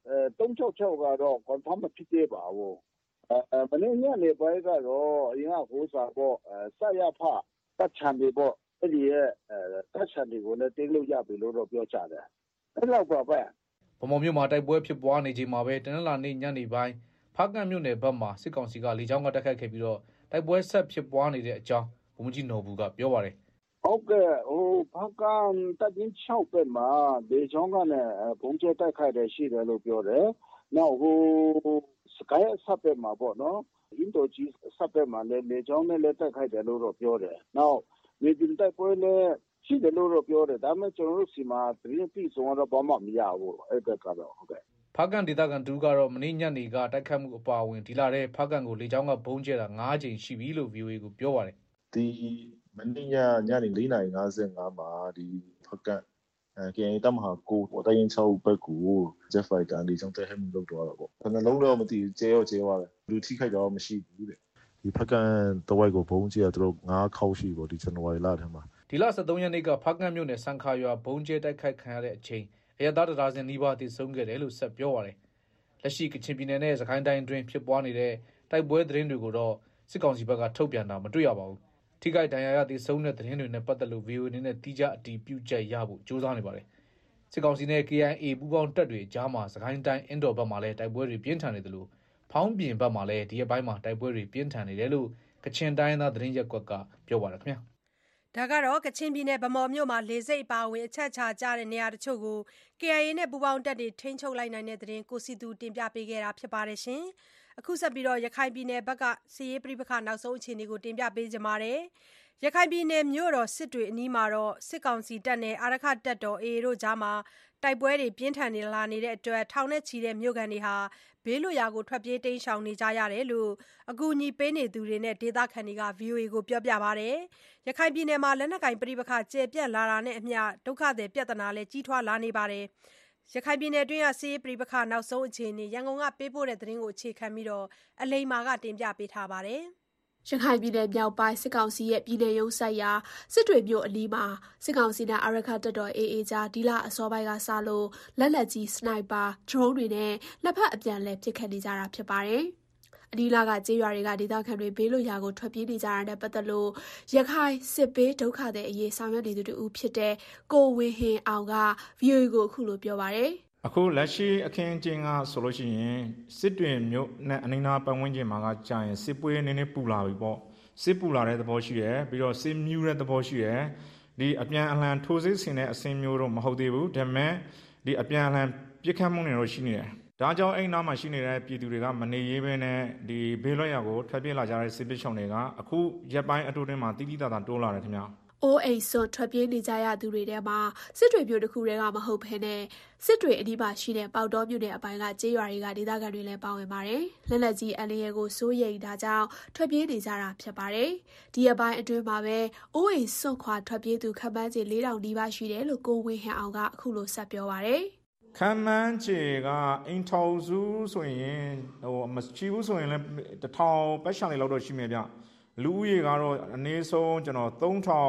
366ကတော့ confirm မဖြစ်သေးပါဘူး။မနေ့ညနေပိုင်းကတော့အရင်ကဟိုစာပေါ့စရဖတပ်ချံတွေပေါ့အဲ့ဒီရဲ့တပ်ချံတွေကိုလည်းတင်းလို့ရပြီလို့တော့ပြောကြတယ်။အဲ့လောက်ပါပဲ။ဗမော်မြို့မှာတိုက်ပွဲဖြစ်ပွားနေချိန်မှာပဲတနင်္လာနေ့ညနေပိုင်းဖားကန့်မြို့နယ်ဘက်မှာစစ်ကောင်စီကလေကြောင်းကတိုက်ခိုက်ခဲ့ပြီးတော့တိုက်ပွဲဆက်ဖြစ်ပွားနေတဲ့အကြောင်းဗိုလ်မှူးကြီးနော်ဘူကပြောပါတယ်။ဟုတ်ကဲ့ဖားကန့်တပ်ရင်း6ဘက်မှာလေကြောင်းကလည်းဘုံကျဲတိုက်ခိုက်တယ်ရှိတယ်လို့ပြောတယ်။နောက်စကိုင်းဆက်ဘက်မှာပေါ့နော်အင်ဒိုကြီးဆက်ဘက်မှာလည်းလေကြောင်းနဲ့လည်းတိုက်ခိုက်တယ်လို့တော့ပြောတယ်။နောက်မြေပြင်တိုက်ပွဲလည်းရှိတယ်လို့တော့ပြောတယ်ဒါပေမဲ့ကျွန်တော်တို့စီမှာသတင်းပြည့်စုံတော့ဘာမှမရဘူးအဲ့ဘက်ကတော့ဟုတ်ကဲ့ဖားကန့်ဒေသခံတူကတော့မနေ့ညနေကတိုက်ခတ်မှုအပါအဝင်ဒီလာတဲ့ဖားကန့်ကိုလေကြောင်းကဘုံကျဲတာ9ကြိမ်ရှိပြီလို့ VOA ကိုပြောပါတယ်ဒီမနေ့ညနေ4:55မှာဒီဖားကန့်KIA တပ်မဟာ9ပေါ်တိုင်း6ဘက်ကို Jet Fighter လေကြောင်းတိုက်ခိုက်မှုလုပ်တော့တာပေါ့ဘယ်နှလုံးတော့မသိဘူးကျဲသွားတယ်လူထိခိုက်တော့မရှိဘူးတဲ့ဒီဖားကန့်တဝိုက်ကိုဘုံကျဲသူတို့9ခေါက်ရှိပေါ့ဒီဇန်နဝါရီလထဲမှာဒီလ23ရက်နေ့ကဖားကန့်မြို့နယ်စံခါရွာဘုံကျဲတိုက်ခိုက်ခံရတဲ့အချိန်အရသားတရာစင်နီးပါးတည်ဆုံးခဲ့တယ်လို့ဆက်ပြောပါတယ်လက်ရှိကချင်ပြည်နယ်နဲ့စကိုင်းတိုင်းအတွင်းဖြစ်ပွားနေတဲ့တိုက်ပွဲသတင်းတွေကိုတော့စစ်ကောင်စီဘက်ကထုတ်ပြန်တာမတွေ့ရပါဘူးထိခိုက်ဒဏ်ရာရတည်ဆုံးတဲ့သတင်းတွေနဲ့ပတ်သက်လို့ VOA အနေနဲ့တိကျအတည်ပြုချက်ရဖို့ကြိုးစားနေပါတယ်စစ်ကောင်စီနဲ့ KIA ပူးပေါင်းတပ်တွေကြားမှာစကိုင်းတိုင်းအင်ဒိုဘက်မှာလည်းတိုက်ပွဲတွေပြင်းထန်နေတယ်လို့ဖောင်းပြင်ဘက်မှာလည်းဒီအပိုင်းမှာတိုက်ပွဲတွေပြင်းထန်နေတယ်လို့ကချင်တိုင်းသားသတင်းရက်ကွက်ကပြောပါတယ်ခင်ဗျာဒါကတော့ကချင်ပြည်နယ်ဗမော်မြို့မှာလေစိတ်အပါဝင်အချက်ချကြတဲ့နေရာတချို့ကို KIA နဲ့ပူးပေါင်းတပ်တွေထိန်းချုပ်လိုက်နိုင်တဲ့သတင်းကိုစီသူတင်ပြပေးခဲ့တာဖြစ်ပါတယ်ရှင်။အခုဆက်ပြီးရခိုင်ပြည်နယ်ဘက်ကစစ်ရေးပြိပခါနောက်ဆုံးအခြေအနေကိုတင်ပြပေးကြပါမယ်။ရခိုင်ပြည်နယ်မြို့တော်စစ်တွေအနီးမှာစစ်ကောင်စီတပ်နဲ့အာရခတပ်တော် AA တို့ကြားမှာတိုက်ပွဲတွေပြင်းထန်လာနေတဲ့အတွက်ထောင်နဲ့ချီတဲ့မြို့ခံတွေဘေးလွတ်ရာကိုထွက်ပြေးတိမ်းရှောင်နေကြရတယ်လို့အကူအညီပေးနေသူတွေနဲ့ဒေသခံတွေက VOA ကိုပြောပါတယ်။ရခိုင်ပြည်နယ်မှာလက်နက်ကိုင်ပဋိပက္ခကျယ်ပြန့်လာတာနဲ့အမျှဒုက္ခသည်ပြဿနာလည်းကြီးထွားလာနေပါတယ်။ရခိုင်ပြည်နယ်အတွင်းစစ်ရေးပဋိပက္ခနောက်ဆုံးအခြေအနေရန်ကုန်ကပေးပို့တဲ့သတင်းကိုအခြေခံပြီးအလိမ္မာကတင်ပြပေးထားပါတယ်။ရခိုင်ပြည်နယ်မြောက်ပိုင်းစစ်ကောင်စီရဲ့ပြည်နယ်ရုံးဆိုင်ရာစစ်တွေမြို့အနီးမှာစစ်ကောင်စီနဲ့အာရခတပ်တော် AA ကြားဒီလအစောပိုင်းကစလို့လက်လက်ကြီးစနိုက်ပါဒရုန်းတွေနဲ့လက်ဖက်အပြန်လှည့်ပစ်ခတ်နေကြတာဖြစ်ပါတယ်။အနီးလာကကျေးရွာတွေကဒေသခံတွေဘေးလွတ်ရာကိုထွက်ပြေးနေကြတာနဲ့ပတ်သက်လို့ရခိုင်စစ်ဘေးဒုက္ခသည်အရေးဆောင်ရွက်နေသူတူဖြစ်တဲ့ကိုဝင်းဟင်အောင်က VOA ကိုအခုလိုပြောပါတယ်။အခုလက်ရှိအခင်းအကျင်းကဆိုလို့ရှိရင်စစ်တွင်မြို့နဲ့အနီးနားပတ်ဝန်းကျင်မှာကကြာရင်စစ်ပွဲနည်းနည်းပူလာပြီပေါ့စစ်ပူလာတဲ့သဘောရှိတယ်ပြီးတော့စစ်မြူးတဲ့သဘောရှိတယ်ဒီအပြန်အလှန်ထိုးစစ်ဆင်တဲ့အဆင်းမျိုးတော့မဟုတ်သေးဘူးဒါပေမဲ့ဒီအပြန်အလှန်ပြစ်ခတ်မှုတွေတော့ရှိနေတယ်ဒါကြောင့်အဲ့နားမှာရှိနေတဲ့ပြည်သူတွေကမနေရေးပဲနဲ့ဒီဘေးလွတ်ရာကိုထွက်ပြေးလာကြတဲ့စစ်ပစ်ချောင်တွေကအခုရက်ပိုင်းအတူတွင်းမှာတိတိတသာတိုးလာတယ်ခင်ဗျာအိုးအိမ်စွန့်ထွက်ပြေးနေကြရသူတွေထဲမှာစစ်တွေမြို့တစ်ခုတည်းကမဟုတ်ဘဲနဲ့စစ်တွေအနီးမှာရှိတဲ့ပေါတော်မြို့နယ်အပိုင်းကကျေးရွာတွေကဒေသခံတွေလည်းပါဝင်ပါတယ်။လက်လက်ကြီးအန်လျဲကိုစိုးရိမ်တာကြောင့်ထွက်ပြေးနေကြတာဖြစ်ပါတယ်။ဒီအပိုင်းအတွင်းမှာပဲအိုးအိမ်စွန့်ခွာထွက်ပြေးသူခန့်မှန်းခြေ4000နီးပါးရှိတယ်လို့ကိုဝင်းဟန်အောင်ကအခုလိုဆက်ပြောပါတယ်။ခန့်မှန်းခြေကအိမ်ထောင်စုဆိုရင်မရှိဘူးဆိုရင်လည်း1000ပတ်ချာလေးလောက်တော့ရှိမယ်ဗျ။လူဦးရေကတော့အနည်းဆုံးကျွန်တော်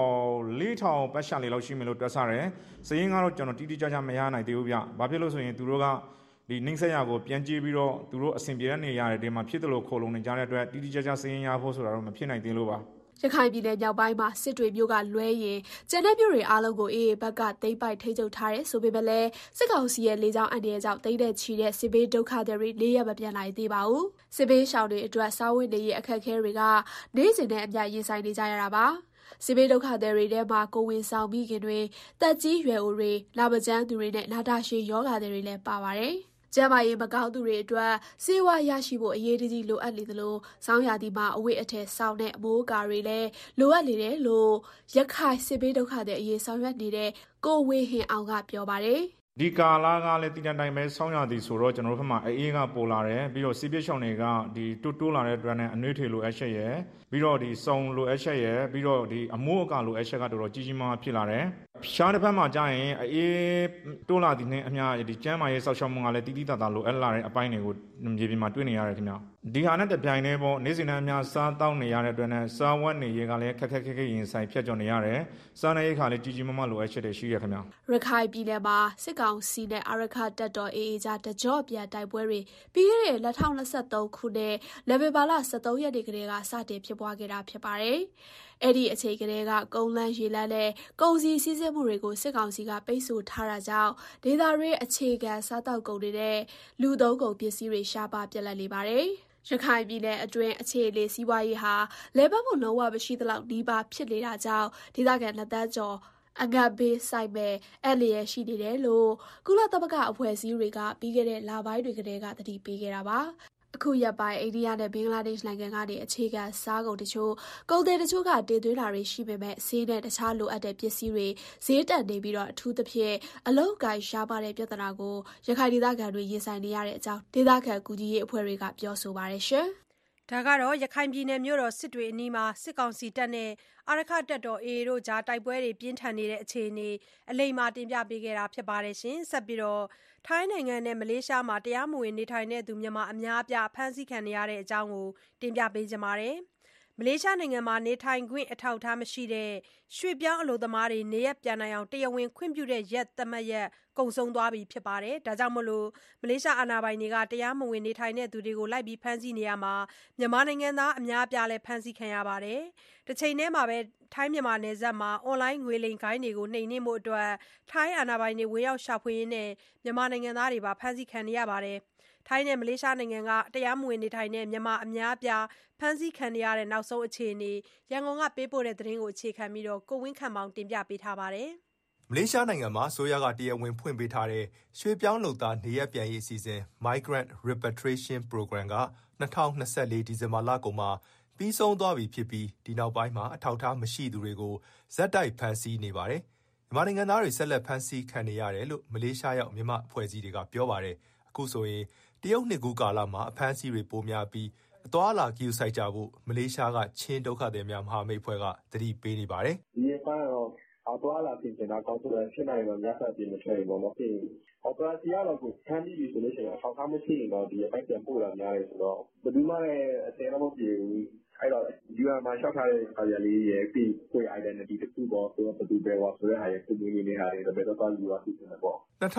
3000 4000ပတ်ချာလေးလောက်ရှိမယ်လို့တွက်ဆရတယ်။စရင်းကတော့ကျွန်တော်တိတိကျကျမရနိုင်သေးဘူးဗျ။ဘာဖြစ်လို့ဆိုရင်သူတို့ကဒီနှိမ့်ဆက်ရာကိုပြန်ကြည့်ပြီးတော့သူတို့အဆင်ပြေတဲ့နေရာတွေမှာဖြစ်တယ်လို့ခေါ်လုံနေကြတဲ့အတွက်တိတိကျကျစရင်းရဖို့ဆိုတာတော့မဖြစ်နိုင်သေးလို့ပါ။ရခိုင်ပြည်နယ်မြောက်ပိုင်းမှာစစ်တွေမြို့ကလွဲရင်ကျန်တဲ့မြို့တွေအားလုံးကိုအေအေဘက်ကသိမ်းပိုက်ထိန်းချုပ်ထားတဲ့ဆိုပေမဲ့လည်းစစ်ကောင်စီရဲ့လေကြောင်းအန္တရာယ်ကြောင့်တိတ်တဲ့ချီတဲ့စစ်ဘေးဒုက္ခတွေနေရမပြန်နိုင်သေးပါဘူး။စစ်ဘေးရှောင်တွေအတွက်စားဝတ်နေရေးအခက်အခဲတွေကနေ့စဉ်နဲ့အမျှရင်ဆိုင်နေကြရတာပါ။စစ်ဘေးဒုက္ခသည်တွေထဲမှာကိုဝင်ဆောင်မိခင်တွေတက်ကြီးရွယ်အိုတွေလာမကျန်းသူတွေနဲ့နာတာရှည်ယောဂါတွေလည်းပါပါတယ်။ကျန်းမာရေးမကောင်းသူတွေအတွက်ဆေးဝါးရရှိဖို့အရေးတကြီးလိုအပ်နေသလိုဆောင်းရာသီမှာအဝတ်အထည်ဆောင်းတဲ့အမိုးအကာတွေလည်းလိုအပ်နေတယ်လို့ရခိုင်စစ်ဘေးဒုက္ခသည်အရေးဆောင်ရွက်နေတဲ့ကိုဝေဟင်အောင်ကပြောပါတယ်ဒီကာလကလည်းတည်တိုင်းပဲဆောင်းရသည်ဆိုတော့ကျွန်တော်တို့ဘက်မှာအေးကပိုလာတယ်ပြီးတော့စီးပြရှောင်းတွေကဒီတိုးလာတဲ့အတွက်နဲ့အနှွေးထွေလိုအပ်ချက်ရယ်ပြီးတော့ဒီစုံလိုအပ်ချက်ရယ်ပြီးတော့ဒီအမိုးအကာလိုအပ်ချက်ကတော်တော်ကြီးကြီးမားမားဖြစ်လာတယ်ရှားတစ်ဖက်မှာကြာရင်အေးတိုးလာသည်နဲ့အများဒီကျန်းမာရေးစောင့်ရှောက်မှုကလည်းတိတိတသာလိုအပ်လာတဲ့အပိုင်းတွေကိုမြေပြင်မှာတွေ့နေရတယ်ခင်ဗျဒီဟာနဲ့တပြိုင်တည်းပေါ့နေ့စဉ်နဲ့အများစားတောက်နေရတဲ့အတွက်နဲ့စားဝတ်နေရေးကလည်းခက်ခက်ရင်ဆိုင်ဖြတ်ကျော်နေရတယ်စားနေရေးခါလည်းကြီးကြီးမားမားလိုအပ်ချက်တွေရှိရခင်ဗျရခိုင်ပြည်နယ်မှာစစ်ကောင်စီနဲ့အာရခတပ်တော် AA ကြားတကြော့ပြန်တိုက်ပွဲတွေပြီးခဲ့တဲ့2023ခုနှစ်နိုဝင်ဘာလ23ရက်နေ့ကလေးကစတင်ဖြစ်ပွားခဲ့တာဖြစ်ပါတယ်။အဲ့ဒီအချိန်ကလေးကကုန်းလန်းရေလန်းနဲ့ကုန်စည်စည်းစိမ်မှုတွေကိုစစ်ကောင်စီကပိတ်ဆို့ထားတာကြောင့်ဒေသရေးအခြေခံစားတောက်ကုန်တွေနဲ့လူသုံးကုန်ပစ္စည်းတွေရှားပါပြက်လက်နေပါတယ်။ရခိုင်ပြည်နယ်အတွင်းအခြေအနေစီးပွားရေးဟာလဲပတ်မှုလုံးဝမရှိသလောက်နှီးပါဖြစ်နေတာကြောင့်ဒေသခံလက်သန်းကျော်အငတ်ဘေးဆိုင်မဲ့အဲ့လျက်ရှိနေတယ်လို့ကုလသမဂ္ဂအဖွဲ့အစည်းတွေကပြီးခဲ့တဲ့လပိုင်းတွေကတည်းကသတိပေးခဲ့တာပါအခုရက်ပိုင်းအိန္ဒိယနဲ့ဘင်္ဂလားဒေ့ရှ်နိုင်ငံကနေအခြေခံစားကုန်တချို့ကုန်သည်တချို့ကတင်သွင်းတာတွေရှိပေမဲ့ဈေးနဲ့တခြားလိုအပ်တဲ့ပစ္စည်းတွေဈေးတက်နေပြီးတော့အထူးသဖြင့်အလုံးကိုင်ရှားပါတဲ့ပြဿနာကိုရခိုင်ဒေသခံတွေရင်ဆိုင်နေရတဲ့အကြောင်းဒေသခံကူညီရေးအဖွဲ့တွေကပြောဆိုပါတယ်ရှင်ဒါကတော့ရခိုင်ပြည်နယ်မြို့တော်စစ်တွေအနီးမှာစစ်ကောင်စီတပ်နဲ့အာရခတပ်တော် AA တို့ကြားတိုက်ပွဲတွေပြင်းထန်နေတဲ့အခြေအနေအလိမ္မာတင်ပြပေးခဲ့တာဖြစ်ပါတယ်ရှင်ဆက်ပြီးတော့ထိုင်းနိုင်ငံနဲ့မလေးရှားမှာတရားမဝင်နေထိုင်တဲ့သူမြန်မာအများအပြားဖမ်းဆီးခံနေရတဲ့အကြောင်းကိုတင်ပြပေးကြပါမယ်မလေးရှားနိုင်ငံမှာနေထိုင်ခွင့်အထောက်အထားမရှိတဲ့ရွှေ့ပြောင်းအလုပ်သမားတွေနေရပ်ပြန်နိုင်အောင်တရားဝင်ခွင့်ပြုတဲ့ရက်သတ်မှတ်ရက်ကုန်ဆုံးသွားပြီဖြစ်ပါတယ်။ဒါကြောင့်မလေးရှားအာဏာပိုင်တွေကတရားမဝင်နေထိုင်တဲ့သူတွေကိုလိုက်ပြီးဖမ်းဆီးနေရမှာမြန်မာနိုင်ငံသားအများအပြားလည်းဖမ်းဆီးခံရပါတယ်။တစ်ချိန်တည်းမှာပဲထိုင်းမြန်မာနယ်စပ်မှာအွန်လိုင်းငွေလိမ်ဂိုဏ်းတွေကိုနှိမ်နင်းဖို့အတွက်ထိုင်းအာဏာပိုင်တွေဝင်ရောက်ရှာဖွေရင်းနဲ့မြန်မာနိုင်ငံသားတွေပါဖမ်းဆီးခံနေရပါတယ်။ထိုင်းနဲ့မလေးရှားနိုင်ငံကတရားမဝင်နေထိုင်တဲ့မြန်မာအများအပြားဖမ်းဆီးခံရတဲ့နောက်ဆုံးအခြေအနေရန်ကုန်ကပေးပို့တဲ့သတင်းကိုအခြေခံပြီးကိုဝင်းခန့်မောင်တင်ပြပေးထားပါတယ်။မလေးရှားနိုင်ငံမှာဆိုရကတရားဝင်ဖွင့်ပေးထားတဲ့ရွှေ့ပြောင်းလုပ်သားနေရပ်ပြန်ရေးအစီအစဉ် Migrant Repatriation Program က2024ဒီဇင်ဘာလကုန်မှာပြီးဆုံးသွားပြီဖြစ်ပြီးဒီနောက်ပိုင်းမှာအထောက်အထားမရှိသူတွေကိုဇက်တိုက်ဖမ်းဆီးနေပါတယ်။မြန်မာနိုင်ငံသားတွေဆက်လက်ဖမ်းဆီးခံနေရတယ်လို့မလေးရှားရောက်မြန်မာအဖွဲ့အစည်းတွေကပြောပါတယ်။အခုဆိုရင်တရုတ်နှစ်ကူးကာလမှာအဖမ်းဆီးတွေပိုများပြီးအသွားအလာဂရုစိုက်ကြဖို့မလေးရှားကချင်းဒုက္ခသည်များမဟာမိတ်အဖွဲ့ကသတိပေးနေပါတယ်။ဒီအပိုင်းတော့အော်သွားလာပြင်ဆင်တာကောင်းတယ်ဖြစ်နိုင်တော့ညစာပြင်မထွက်ရင်တော့မဖြစ်ဘူး။အော်သွားစီရတော့ကိုခံပြီးပြီဆိုလို့ရှိရင်အောက်ကားမရှိရင်တော့ဒီအပိုင်းပြန်ပို့လာများတယ်ဆိုတော့ဘယ်သူမှလည်းအသေးတော့မပြေဘူး။အဲ့တော့ UN မှာရှောက်ထားတဲ့အခါလေးရဲ့ပြီးကိုယ် identity တခုပေါ့ဆိုတော့ဘယ်သူပဲဝါဆိုတဲ့ဟာရဲ့ကိုမီနီနဲ့ဟာတွေတော့ဘယ်တော့ယူရစီစဉ်တယ်ပေါ့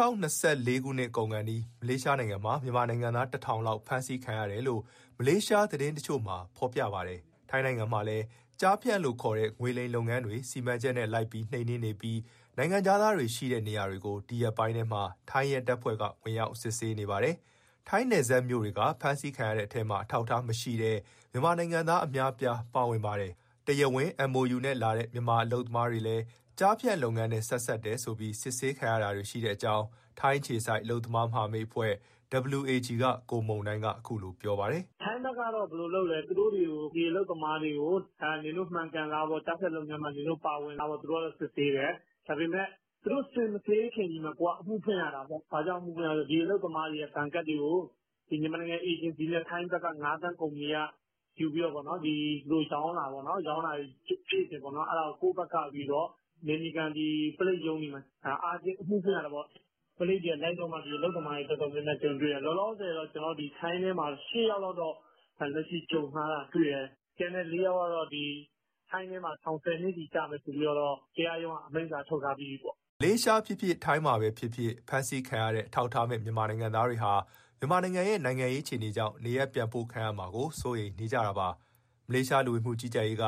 2024ခုနှစ်ကုန်ကန်ဒီမလေးရှားနိုင်ငံမှာမြန်မာနိုင်ငံသား1000လောက်ဖမ်းဆီးခံရတယ်လို့မလေးရှားသတင်းတချို့မှာဖော်ပြပါတယ်။ထိုင်းနိုင်ငံမှာလည်းကြားဖြတ်လို့ခေါ်တဲ့ငွေလိမ်လုပ်ငန်းတွေစီမံချက်နဲ့လိုက်ပြီးနှိမ်နင်းနေပြီးနိုင်ငံသားတွေရှိတဲ့နေရာတွေကိုဒီရက်ပိုင်းထဲမှာထိုင်းရဲတပ်ဖွဲ့ကဝင်ရောက်စစ်ဆေးနေပါတယ်။ထိုင်းနယ်စပ်မြို့တွေကဖမ်းဆီးခံရတဲ့အထက်မှာအထောက်အထားမရှိတဲ့မြန်မာနိုင်ငံသားအများပြားပါဝင်ပါတယ်။တရားဝင် MOU နဲ့လာတဲ့မြန်မာအလုပ်သမားတွေလည်းကြားဖြတ်လုပ်ငန်းနဲ့ဆက်တယ်ဆိုပြီးစစ်ဆေးခံရတာတွေရှိတဲ့အကြောင်းထိုင်းခြေဆိုင်အလုပ်သမားမဟာမိတ်အဖွဲ့ WAG ကကိုမုံတိုင်းကအခုလိုပြောပါတယ်။ထိုင်းဘက်ကတော့ဘယ်လိုလုပ်လဲသူတို့တွေကိုဒီအလုပ်သမားတွေကိုနေလို့မှန်ကန်လားပေါ့ကြားဖြတ်လုပ်ငန်းမှာနေလို့ပါဝင်လားပေါ့သူတို့ကစစ်ဆေးတယ်။ဒါပေမဲ့သူတို့စင်မသေးခင်ကြီးမှာကိုကအမှုဖွင့်ရတာပေါ့။ဘာကြောင့်မှုဖွင့်ရလဲဒီအလုပ်သမားတွေရဲ့ကံကတ်တွေကိုဒီမြန်မာနိုင်ငံအေဂျင်စီနဲ့ထိုင်းဘက်က9တန်းကုမ္ပဏီကယူပြီးတော့ပေါ့နော်ဒီလိုရောင်းလာပေါ့နော်ရောင်းလာဖြစ်တယ်ပေါ့နော်အဲ့ဒါကိုကိုယ့်ဘက်ကပြီးတော့နေမီကန်ဒီပလိတ်ယုံနေမှာအားချင်းအမှုဖွင့်ရတာပေါ့ပလိတ်တွေလိုက်တော့မှဒီလောက်သမားတွေတော်တော်များများကြုံတွေ့ရလောလောဆယ်တော့ကျွန်တော်ဒီထိုင်းထဲမှာ10ယောက်လောက်တော့လက်ရှိကြုံထားတာတွေ့ရကျန်တဲ့4ယောက်ကတော့ဒီထိုင်းထဲမှာ10နှစ်ကြီးကြာမယ်ဆိုပြီးတော့တရားရုံးကအမိန့်စာထုတ်ထားပြီးပေါ့မလေးရှားဖြစ်ဖြစ်ထိုင်းမှာပဲဖြစ်ဖြစ်ဖမ်းဆီးခံရတဲ့အထောက်အထားမဲ့မြန်မာနိုင်ငံသားတွေဟာမြန်မာနိုင်ငံရဲ့နိုင်ငံရေးအခြေအနေကြောင့်နေရပ်ပြန်ပို့ခံရမှာကိုစိုးရိမ်နေကြတာပါမလေးရှားလူဝင်မှုကြီးကြပ်ရေးက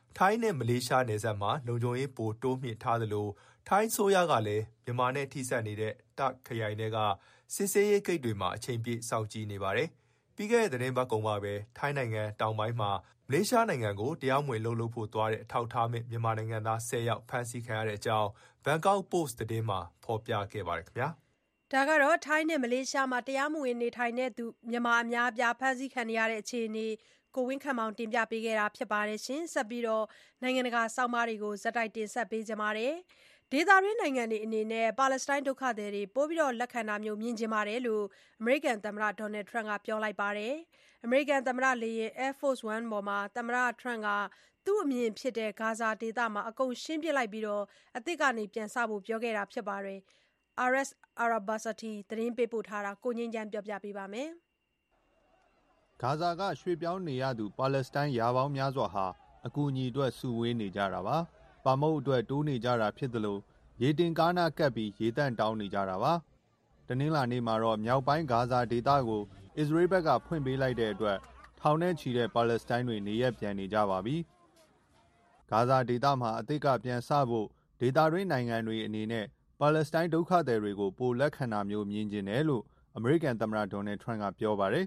ထိုင်းနဲ့မလေးရှားနယ်စပ်မှာလုံခြုံရေးပိုတိုးမြင့်ထားသလိုထိုင်းဆိုရကလည်းမြန်မာနဲ့ထိစပ်နေတဲ့တာခရိုင်တွေကစစ်ဆေးရေးဂိတ်တွေမှာအချိန်ပြည့်စောင့်ကြည့်နေပါတယ်။ပြီးခဲ့တဲ့သတင်းပတ်ကုန်မှာပဲထိုင်းနိုင်ငံတောင်ပိုင်းမှာမလေးရှားနိုင်ငံကိုတရားမဝင်လှုပ်ဖို့သွားတဲ့အထောက်ထားမဲ့မြန်မာနိုင်ငံသား10ယောက်ဖမ်းဆီးခံရတဲ့အကြောင်း Bangkok Post သတင်းမှာဖော်ပြခဲ့ပါတယ်ခင်ဗျာ။ဒါကတော့ထိုင်းနဲ့မလေးရှားမှာတရားမဝင်နေထိုင်တဲ့သူမြန်မာအများအပြားဖမ်းဆီးခံနေရတဲ့အခြေအနေကိုဝင်းခန့်မောင်တင်ပြပေးခဲ့တာဖြစ်ပါတယ်ရှင်။ဆက်ပြီးတော့နိုင်ငံတကာစောင့်မတွေကိုဇက်တိုက်တင်ဆက်ပေးကြပါမယ်။ဒေသတွင်းနိုင်ငံတွေအနေနဲ့ပါလက်စတိုင်းဒုက္ခသည်တွေပိုပြီးလက်ခံတာမျိုးမြင်ချင်ပါတယ်လို့အမေရိကန်သမ္မတဒေါ်နယ်ထရန့်ကပြောလိုက်ပါတယ်။အမေရိကန်သမ္မတလေယာဉ် Air Force One ပေါ်မှာသမ္မတထရန့်ကသူ့အမြင်ဖြစ်တဲ့ဂါဇာဒေသမှာအကုန်ရှင်းပစ်လိုက်ပြီးအသစ်ကနေပြန်စဖို့ပြောခဲ့တာဖြစ်ပါတယ်။ RS Arabasati သတင်းပေးပို့ထားတာကိုငင်းချမ်းပြောပြပေးပါမယ်။ဂါဇာကရွှေ့ပြောင်းနေရသူပါလက်စတိုင်းရာပေါင်းများစွာဟာအကူအညီအတွက်စုဝေးနေကြတာပါ။ပါမုတ်အတွက်တိုးနေကြတာဖြစ်သလိုရေတင်ကားနာကပ်ပြီးရေတန့်တောင်းနေကြတာပါ။တနင်္လာနေ့မှာတော့မြောက်ပိုင်းဂါဇာဒေသကိုအစ္စရေးဘက်ကဖွင့်ပေးလိုက်တဲ့အတွက်ထောင်နဲ့ချီတဲ့ပါလက်စတိုင်းတွေနေရပ်ပြန်နေကြပါပြီ။ဂါဇာဒေသမှာအသစ်ကပြန်စဖို့ဒေသတွင်းနိုင်ငံတွေအနေနဲ့ပါလက်စတိုင်းဒုက္ခသည်တွေကိုပိုလက်ခံတာမျိုးမြင်ကျင်တယ်လို့အမေရိကန်သမ္မတဒေါ်နယ်ထရန့်ကပြောပါတယ်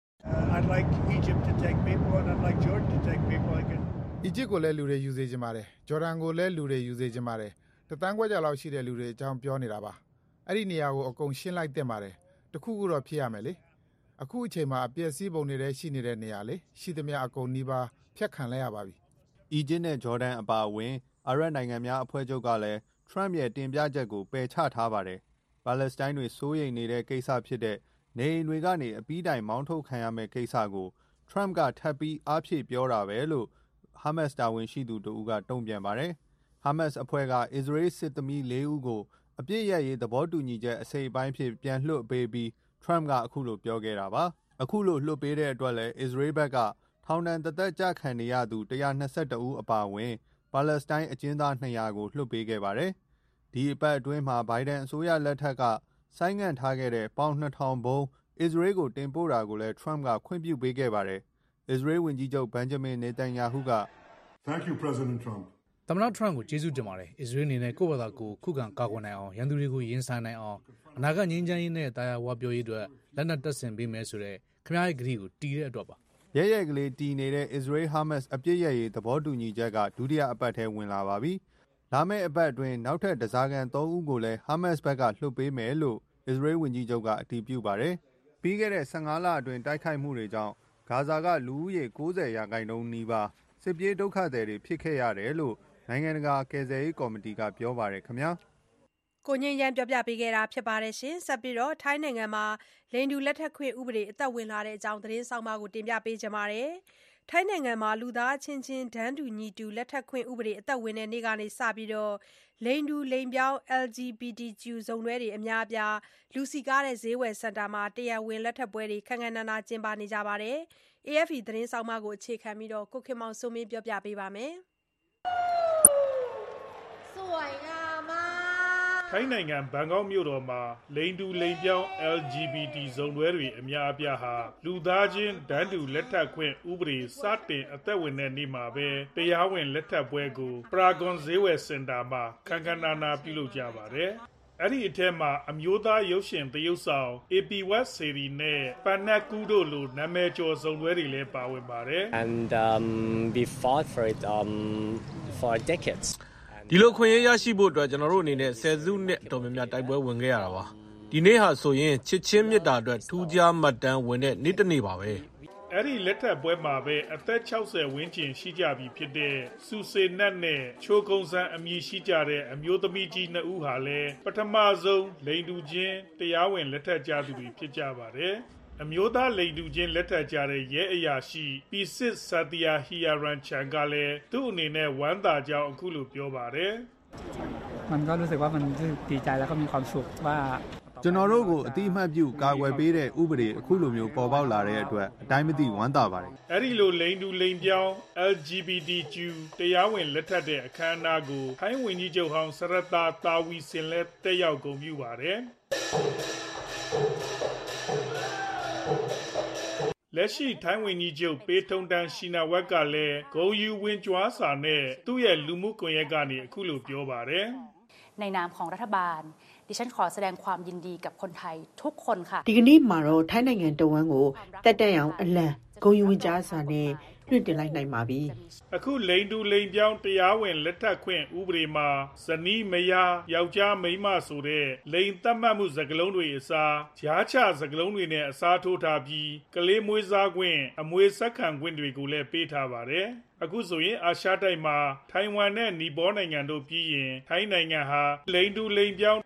I'd like Egypt to take people and I'd like Jordan to take people. Egypt ကိုလည်းလူတွေယူစေချင်ပါတယ်။ Jordan ကိုလည်းလူတွေယူစေချင်ပါတယ်။တသန်းခွဲကျော်လောက်ရှိတဲ့လူတွေအကြောင်းပြောနေတာပါ။အဲ့ဒီနေရာကိုအကုန်ရှင်းလိုက်သင့်ပါတယ်။တခုခုတော့ဖြစ်ရမယ်လေ။အခုအချိန်မှာအပြည့်စည်းပုံတွေထဲရှိနေတဲ့နေရာလေရှိသမျှအကုန်နီးပါးဖျက်ခံလိုက်ရပါပြီ။ Egypt နဲ့ Jordan အပါအဝင်အာရပ်နိုင်ငံများအဖွဲ့ချုပ်ကလည်း Trump ရဲ့တင်ပြချက်ကိုပယ်ချထားပါတယ်။ပါလက်စတိုင်းတွေစိုးရိမ်နေတဲ့ကိစ္စဖြစ်တဲ့နေအိမ်တွေကနေအပီးတိုင်မောင်းထုတ်ခံရမယ့်ကိစ္စကို Trump ကထပ်ပြီးအားဖြည့်ပြောတာပဲလို့ Hamas တာဝန်ရှိသူတို့ကတုံ့ပြန်ပါတယ်။ Hamas အဖွဲ့ကအစ္စရေးစစ်သမီး4ဦးကိုအပြစ်ရရေးသဘောတူညီချက်အစိပ်အပိုင်းဖြစ်ပြန်လွှတ်ပေးပြီး Trump ကအခုလိုပြောခဲ့တာပါ။အခုလိုလွှတ်ပေးတဲ့အတွက်လည်းအစ္စရေးဘက်ကထောင်ဒဏ်တသက်ကြခံနေရသူ122ဦးအပါအဝင်ပါလက်စတိုင်းအကျဉ်းသား200ကိုလွှတ်ပေးခဲ့ပါတယ်။ဒီအပတ်အတွင်းမှာဘိုင်ဒန်အစိုးရလက်ထက်ကဆိုင်းငံ့ထားခဲ့တဲ့ပေါင်2000ဘုံအစ္စရေးကိုတင်ပို့တာကိုလည်း Trump ကခွင့်ပြုပေးခဲ့ပါတယ်။အစ္စရေးဝန်ကြီးချုပ်ဘန်ဂျမင်နေတန်ယာဟုက Thank you President Trump သမ္မတ Trump ကိုကျေးဇူးတင်ပါတယ်။အစ္စရေးအနေနဲ့ကိုယ့်ဘာသာကိုခုခံကာကွယ်နိုင်အောင်ရန်သူတွေကိုရင်ဆိုင်နိုင်အောင်အနာဂတ်ငြိမ်းချမ်းရေးနဲ့တရားဝပြောရေးအတွက်လက်နက်တပ်ဆင်ပေးမယ်ဆိုတဲ့ခင်ဗျားရဲ့ကတိကိုတီးတဲ့အတွက်ပါ။ရဲကလေးတီနေတဲ့ Israel Hamas အပြစ်ရရေးသဘောတူညီချက်ကဒုတိယအပတ်ထဲဝင်လာပါပြီ။လာမယ့်အပတ်အတွင်းနောက်ထပ်ဓဇာကန်3ဦးကိုလည်း Hamas ဘက်ကလွှတ်ပေးမယ်လို့အစ္စရေးဝန်ကြီးချုပ်ကအတည်ပြုပါတယ်။ပြီးခဲ့တဲ့15လအတွင်းတိုက်ခိုက်မှုတွေကြောင့်ဂါဇာကလူဦးရေ90%နီးပါးစစ်ပြေးဒုက္ခသည်တွေဖြစ်ခဲ့ရတယ်လို့နိုင်ငံတကာကယ်ဆယ်ရေးကော်မတီကပြောပါတယ်ခင်ဗျာ။ကိုငင်းရန်ပြောပြပေးခဲ့တာဖြစ်ပါတယ်ရှင်။ဆက်ပြီးတော့ထိုင်းနိုင်ငံမှာလိင်တူလက်ထပ်ခွင့်ဥပဒေအသက်ဝင်လာတဲ့အကြောင်းသတင်းဆောင်မကိုတင်ပြပေးကြပါမယ်။ထိုင်းနိုင်ငံမှာလူသားချင်းချင်းတန်းတူညီတူလက်ထပ်ခွင့်ဥပဒေအသက်ဝင်တဲ့နေ့ကနေစပြီးတော့လိင်တူလိင်ပြောင်း LGBTQ စုံတွဲတွေအများအပြားလူစီကားတဲ့ဈေးဝယ်စင်တာမှာတရားဝင်လက်ထပ်ပွဲတွေခမ်းခမ်းနားနားကျင်းပနေကြပါတယ်။ AFP သတင်းဆောင်မကိုအခြေခံပြီးတော့ကိုခင်မောင်စိုးမင်းပြောပြပေးပါမယ်။ထိုင်းနိုင်ငံဘန်ကောက်မြို့တော်မှာလိင်တူလိင်ပြောင်း LGBT ဇုံတွဲတွေအများအပြားဟာလူသားချင်းတန်းတူလက်ထပ်ခွင့်ဥပဒေစတင်အသက်ဝင်တဲ့နေ့မှာပဲတရားဝင်လက်ထပ်ပွဲကိုပရာဂွန်ဈေးဝယ်စင်တာမှာခမ်းခမ်းနားနားပြုလုပ်ကြပါတယ်။အဲ့ဒီအထက်မှာအမျိုးသားရုပ်ရှင်သရုပ်ဆောင် AP West Series နဲ့ Panaku တို့လိုနာမည်ကျော်ဇုံတွဲတွေလည်းပါဝင်ပါတယ်။ And we fought for it for decades ဒီလိုခွင့်ရရရှိဖို့အတွက်ကျွန်တော်တို့အနေနဲ့ဆယ်စုနှစ်အတော်များများတိုက်ပွဲဝင်ခဲ့ရတာပါဒီနေ့ဟာဆိုရင်ချစ်ချင်းမြတ်တာအတွက်ထူးခြားမှတ်တမ်းဝင်တဲ့နေ့တစ်နေ့ပါပဲအဲ့ဒီလက်ထပ်ပွဲမှာပဲအသက်60ဝန်းကျင်ရှိကြပြီဖြစ်တဲ့စူစေနတ်နဲ့ချိုကုံစံအမည်ရှိကြတဲ့အမျိုးသမီးကြီး2ဦးဟာလည်းပထမဆုံးလိင်တူချင်းတရားဝင်လက်ထပ်ကြသူတွေဖြစ်ကြပါတယ်အမျိုးသားလိင်တူချင်းလက်ထပ်ကြတဲ့ရဲအရာရှိပီစစ်ဆာတီယာဟီယာရန်ချန်ကလည်းသူ့အနေနဲ့ဝမ်းသာကြောင်းအခုလိုပြောပါတယ်มันก็รู้สึกว่ามันดีใจแล้วก็มีความสุขว่าကျွန်တော်တို့ကိုအတိအမှတ်ပြုကာကွယ်ပေးတဲ့ဥပဒေအခုလိုမျိုးပေါ်ပေါက်လာတဲ့အတွက်အတိုင်းမသိဝမ်းသာပါတယ်အဲ့ဒီလိုလိင်တူလိင်ပြောင်း LGBTQ တရားဝင်လက်ထပ်တဲ့အခမ်းအနားကိုထိုင်းဝန်ကြီးချုပ်ဟောင်းစရတာတာဝီစင်လက်တက်ရောက်ဂုဏ်ပြုပါတယ်လက်ရှိထိုင်းဝန်ကြီးချုပ်ပေထုံတန်ရှိနာဝက်ကလည်းဂုဏ်ယူဝင်ကြွားစာနဲ့သူ့ရဲ့လူမှုကွန်ရက်ကနေအခုလိုပြောပါတယ်ในนามของรัฐบาลดิฉันขอแสดงความยินดีกับคนไทยทุกคนค่ะဒီကနေ့မှာတော့ထိုင်းနိုင်ငံတဝန်းကိုတက်တက်အောင်အလံဂုဏ်ယူဝင်ကြားစာနဲ့လွှင့်တင်လိုက်နိုင်ပါပြီအခုလိန်တူလိန်ပြောင်းတရားဝင်လက်ထပ်ခွင့်ဥပဒေမှာဇနီးမယားယောက်ျားမိန်းမဆိုတဲ့လိန်သတ်မှတ်မှုစကားလုံးတွေအစားကြားချစကားလုံးတွေနဲ့အစားထိုးထားပြီးကလေးမွေးစားခွင့်အမွေဆက်ခံခွင့်တွေကိုလည်းပေးထားပါတယ်အခုဆိုရင်အာရှတိုက်မှာထိုင်ဝမ်နဲ့နီပေါနိုင်ငံတို့ပြီးရင်ထိုင်းနိုင်ငံဟာလိန်တူလိန်ပြောင်း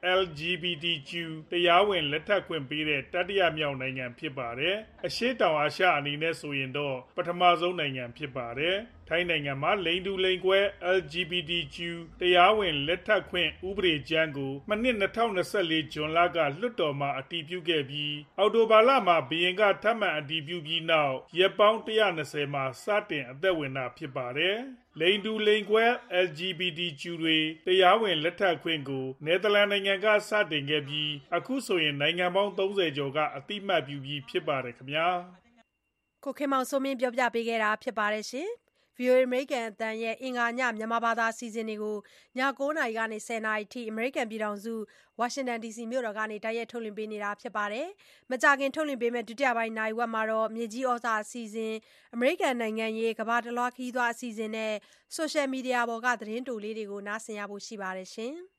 LGBTQ တရားဝင်လက်ထပ်ခွင့်ပေးတဲ့တတိယမြောက်နိုင်ငံဖြစ်ပါတယ်အရှေ့တောင်အာရှအနေနဲ့ဆိုရင်တော့ပထမဆုံးနိုင်ငံဖြစ်ပါတယ်ထိုင်းနိုင်ငံမှာလိန်တူလိန်ကွဲ LGBTQ တရားဝင်လက်ထပ်ခွင့်ဥပဒေကြမ်းကိုမနှစ်2024ဇွန်လကလွှတ်တော်မှာအတည်ပြုခဲ့ပြီးအောက်တိုဘာလမှာဘီရင်ကထပ်မံအတည်ပြုပြီးနောက်ရက်ပေါင်း120မှာစတင်အသက်ဝင်တာဖြစ်ပါတယ်လိန်တူလိန်ကွဲ LGBTQ တွေတရားဝင်လက်ထပ်ခွင့်ကိုနယ်သာလန်နိုင်ငံကစတင်ခဲ့ပြီးအခုဆိုရင်နိုင်ငံပေါင်း30ကျော်ကအတိမတ်ပြုပြီးဖြစ်ပါတယ်ခင်ဗျာကိုခင်မောင်စိုးမင်းပြောပြပေးခဲ့တာဖြစ်ပါတယ်ရှင်VOA American အတန်ရဲ့အင်္ဂါညမြန်မာဘာသာအစီအစဉ်တွေကိုည9:00နာရီကနေ10:00နာရီထိ American ပြည်ထောင်စု Washington DC မြို့တော်ကနေတိုက်ရိုက်ထုတ်လွှင့်ပေးနေတာဖြစ်ပါတယ်။မကြာခင်ထုတ်လွှင့်ပေးမယ့်ဒုတိယပိုင်းနိုင်ဝက်မှာတော့မြေကြီးဩဇာအစီအစဉ် American နိုင်ငံရေးကမ္ဘာတလွှားခီးသွွားအစီအစဉ်နဲ့ Social Media ပေါ်ကသတင်းတိုလေးတွေကိုနားဆင်ရဖို့ရှိပါတယ်ရှင်။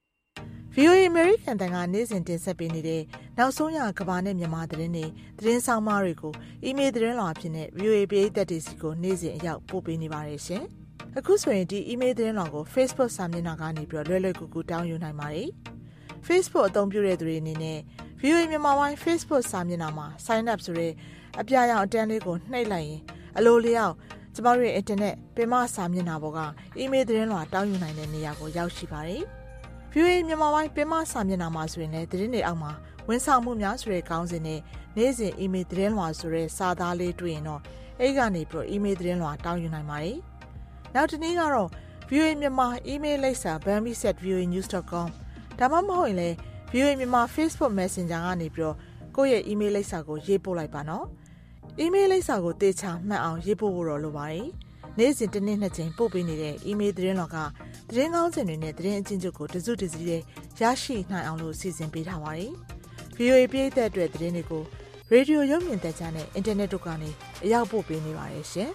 VOA American တန်ကနေ့စဉ်တင်ဆက်ပေးနေတဲ့နောက်ဆုံးရကမ္ဘာနဲ့မြန်မာသတင်းတွေသတင်းဆောင်မတွေကိုအီးမေးလ်သတင်းလွှာဖြစ်တဲ့ VOA ပရိသတ်တွေစီကိုနေ့စဉ်အရောက်ပို့ပေးနေပါတယ်ရှင်။အခုဆိုရင်ဒီအီးမေးလ်သတင်းလွှာကို Facebook စာမျက်နှာကနေပြီးလွယ်လွယ်ကူကူတောင်းယူနိုင်ပါတယ်။ Facebook အသုံးပြုတဲ့သူတွေအနေနဲ့ VOA မြန်မာပိုင်း Facebook စာမျက်နှာမှာ Sign up ဆိုတဲ့အပြာရောင်အတန်းလေးကိုနှိပ်လိုက်ရင်အလိုလျောက်ကျမတို့ရဲ့ Internet ပင်မစာမျက်နှာပေါ်ကအီးမေးလ်သတင်းလွှာတောင်းယူနိုင်တဲ့နေရာကိုရောက်ရှိပါတယ်။ VOA မြန်မာပိုင်းပင်မစာမျက်နှာမှာဆိုရင်လည်းသတင်းတွေအောက်မှာဝန်ဆောင်မှုများဆိုတဲ့ခေါင်းစဉ်နဲ့နေ့စဉ်အီးမေးလ်သတင်းလွှာဆိုတဲ့စာသားလေးတွေ့ရင်တော့အဲ့ကနေပြီးအီးမေးလ်သတင်းလွှာတောင်းယူနိုင်ပါတယ်။နောက်တစ်နည်းကတော့ VOA မြန်မာအီးမေးလ်လိပ်စာ bambi@voanews.com ဒါမှမဟုတ်ရင်လည်း VOA မြန်မာ Facebook Messenger ကနေပြီးကိုယ့်ရဲ့အီးမေးလ်လိပ်စာကိုရေးပို့လိုက်ပါနော်။အီးမေးလ်လိပ်စာကိုတေချာမှတ်အောင်ရေးပို့ဖို့တော့လိုပါတယ်။နေ့စဉ်တစ်နေ့နှစ်ကြိမ်ပို့ပေးနေတဲ့အီးမေးလ်သတင်းလွှာကသတင်းကောင်းစင်တွေနဲ့သတင်းအချင်းချုပ်ကိုတစုတစည်းနဲ့ရရှိနိုင်အောင်လို့စီစဉ်ပေးထားပါတယ်။ VOA ပြည်သက်အတွက်သတင်းတွေကိုရေဒီယိုရုပ်မြင်သံကြားနဲ့အင်တာနက်တို့ကနေအရောက်ပို့ပေးနေပါတယ်ရှင်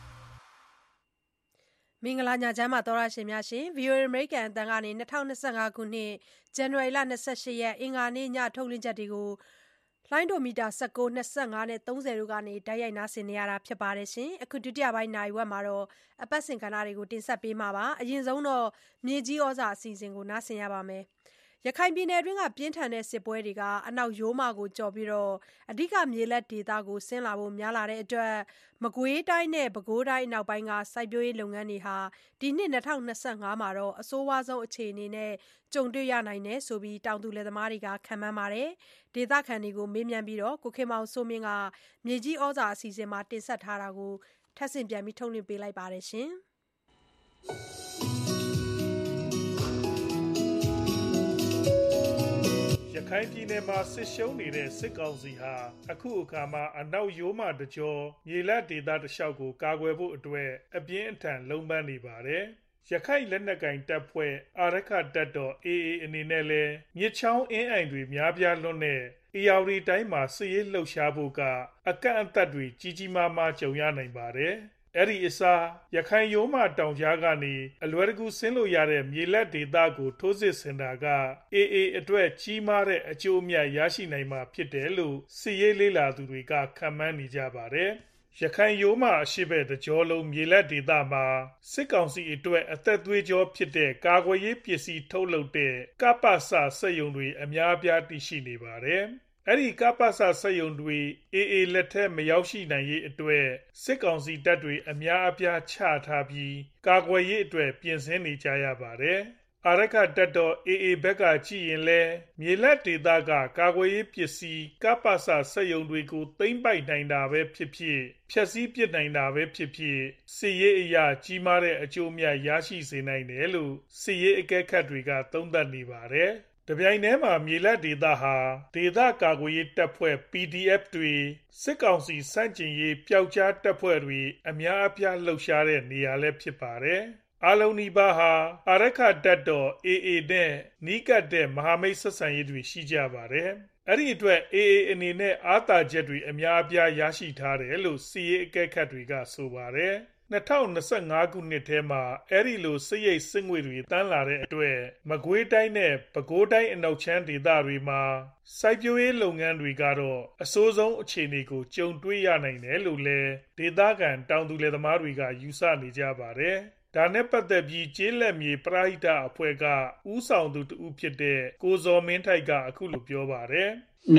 ။မင်္ဂလာညချမ်းပါသောရရှင်များရှင် VOA American အတန်ကနေ2025ခုနှစ်ဇန်နဝါရီလ28ရက်အင်္ဂါနေ့ညထုတ်လွှင့်ချက်တွေကိုလိုင်းဒိုမီတာ19 25နဲ့30တို့ကနေတိုက်ရိုက်နားဆင်နေရတာဖြစ်ပါတယ်ရှင်။အခုဒုတိယပိုင်းနိုင်ဝက်မှာတော့အပတ်စဉ်ကဏ္ဍတွေကိုတင်ဆက်ပေးမှာပါ။အရင်ဆုံးတော့မြေကြီးဩဇာအစီအစဉ်ကိုနားဆင်ရပါမယ်။ရခိုင်ပြည်နယ်အတွင်းကပြင်းထန်တဲ့စစ်ပွဲတွေကအနောက်ရိုးမကိုကြော်ပြီးအဓိကမြေလက်ဒေသကိုဆင်းလာဖို့များလာတဲ့အတွက်မကွေးတိုင်းနဲ့ပဲခူးတိုင်းအနောက်ပိုင်းကစိုက်ပျိုးရေးလုပ်ငန်းတွေဟာဒီနှစ်2025မှာတော့အဆိုးဝါးဆုံးအခြေအနေနဲ့ကြုံတွေ့ရနိုင်တယ်ဆိုပြီးတောင်သူလယ်သမားတွေကခန့်မှန်းပါတယ်။ဒေသခံတွေကိုမေးမြန်းပြီးကိုခင်မောင်စိုးမင်းကမြေကြီးဩဇာအစီအစဉ်မှာတင်ဆက်ထားတာကိုထပ်ဆင့်ပြန်ပြီးထုတ်လွှင့်ပေးလိုက်ပါတယ်ရှင်။ရခိုင်ပြည်နယ်မှာစစ်ရှုံးနေတဲ့စစ်ကောင်စီဟာအခုအခါမှာအနောက်ရိုးမတကြောမြေလက်ဒေသတစ်လျှောက်ကိုကာကွယ်ဖို့အတွက်အပြင်းအထန်လုံးပန်းနေပါတယ်။ရခိုင်လက်နက်ကင်တပ်ဖွဲ့အာရခတပ်တော် AA အနေနဲ့လည်းမြစ်ချောင်းအင်းအိုင်တွေများပြားလွန်းတဲ့အေရဝတီတိုင်းမှာစစ်ရေးလှုပ်ရှားဖို့ကအကန့်အသတ်တွေကြီးကြီးမားမားကြုံရနိုင်ပါတယ်။အဲ့ဒီအစားရခိုင်ရိုးမတောင်ကြားကနေအလွယ်တကူဆင်းလို့ရတဲ့မြေလက်ဒေသကိုထိုးစစ်ဆင်တာက AA အတွက်ကြီးမားတဲ့အကျိုးအမြတ်ရရှိနိုင်မှာဖြစ်တယ်လို့စစ်ရေးလေ့လာသူတွေကခန့်မှန်းနေကြပါတယ်။ရခိုင်ရိုးမအရှိဘက်တကြောလုံးမြေလက်ဒေသမှာစစ်ကောင်စီအတွက်အသက်သွေးကြောဖြစ်တဲ့ကာကွယ်ရေးပစ္စည်းထုတ်လုပ်တဲ့ကပ္ပစစက်ရုံတွေအများအပြားတည်ရှိနေပါတယ်။အဲ့ဒီကပ္ပစစက်ရုံတွေ AA လက်ထက်မရောက်ရှိနိုင်ရေးအတွက်စစ်ကောင်စီတပ်တွေအများအပြားချထားပြီးကာကွယ်ရေးအတွက်ပြင်ဆင်နေကြရပါတယ်။အာရခတပ်တော် AA ဘက်ကကြည့်ရင်လဲမြေလက်ဒေသကကာကွယ်ရေးပစ္စည်းကပ္ပစစက်ရုံတွေကိုသိမ်းပိုက်နိုင်တာပဲဖြစ်ဖြစ်ဖျက်ဆီးပစ်နိုင်တာပဲဖြစ်ဖြစ်စစ်ရေးအရာကြီးမားတဲ့အကျိုးအမြတ်ရရှိစေနိုင်တယ်လို့စစ်ရေးအကဲခတ်တွေကသုံးသပ်နေပါတယ်။တပြိုင်တည်းမှာမြေလက်ဒေသဟာဒေသကာကွယ်ရေးတပ်ဖွဲ့ PDF တွေစစ်ကောင်စီစန့်ကျင်ရေးပျောက်ကြားတပ်ဖွဲ့တွေအများအပြားလှုပ်ရှားတဲ့နေရာလည်းဖြစ်ပါတယ်အားလုံးနီးပါးဟာအာရက္ခတပ်တော် AA နဲ့နီးကပ်တဲ့မဟာမိတ်ဆက်ဆံရေးတွေရှိကြပါတယ်အဲ့ဒီအတွက် AA အနေနဲ့အားသာချက်တွေအများအပြားရရှိထားတယ်လို့စီးရေးအကဲခတ်တွေကဆိုပါတယ်2025ခုနှစ်ထဲမှာအဲ့ဒီလိုစစ်ရိပ်စစ်ငွေတွေတန်းလာတဲ့အတွက်မကွေးတိုင်းနဲ့ပဲခူးတိုင်းအနောက်ချမ်းဒေသတွေမှာစိုက်ပျိုးရေးလုပ်ငန်းတွေကတော့အဆိုးဆုံးအခြေအနေကိုကြုံတွေ့ရနိုင်တယ်လို့လည်းဒေသခံတောင်သူလယ်သမားတွေကယူဆနေကြပါတယ်ဒါနဲ့ပတ်သက်ပြီးကျေးလက်မြေပရဟိတအဖွဲ့ကဦးဆောင်သူတဦးဖြစ်တဲ့ကိုဇော်မင်းထိုက်ကအခုလိုပြောပါတယ်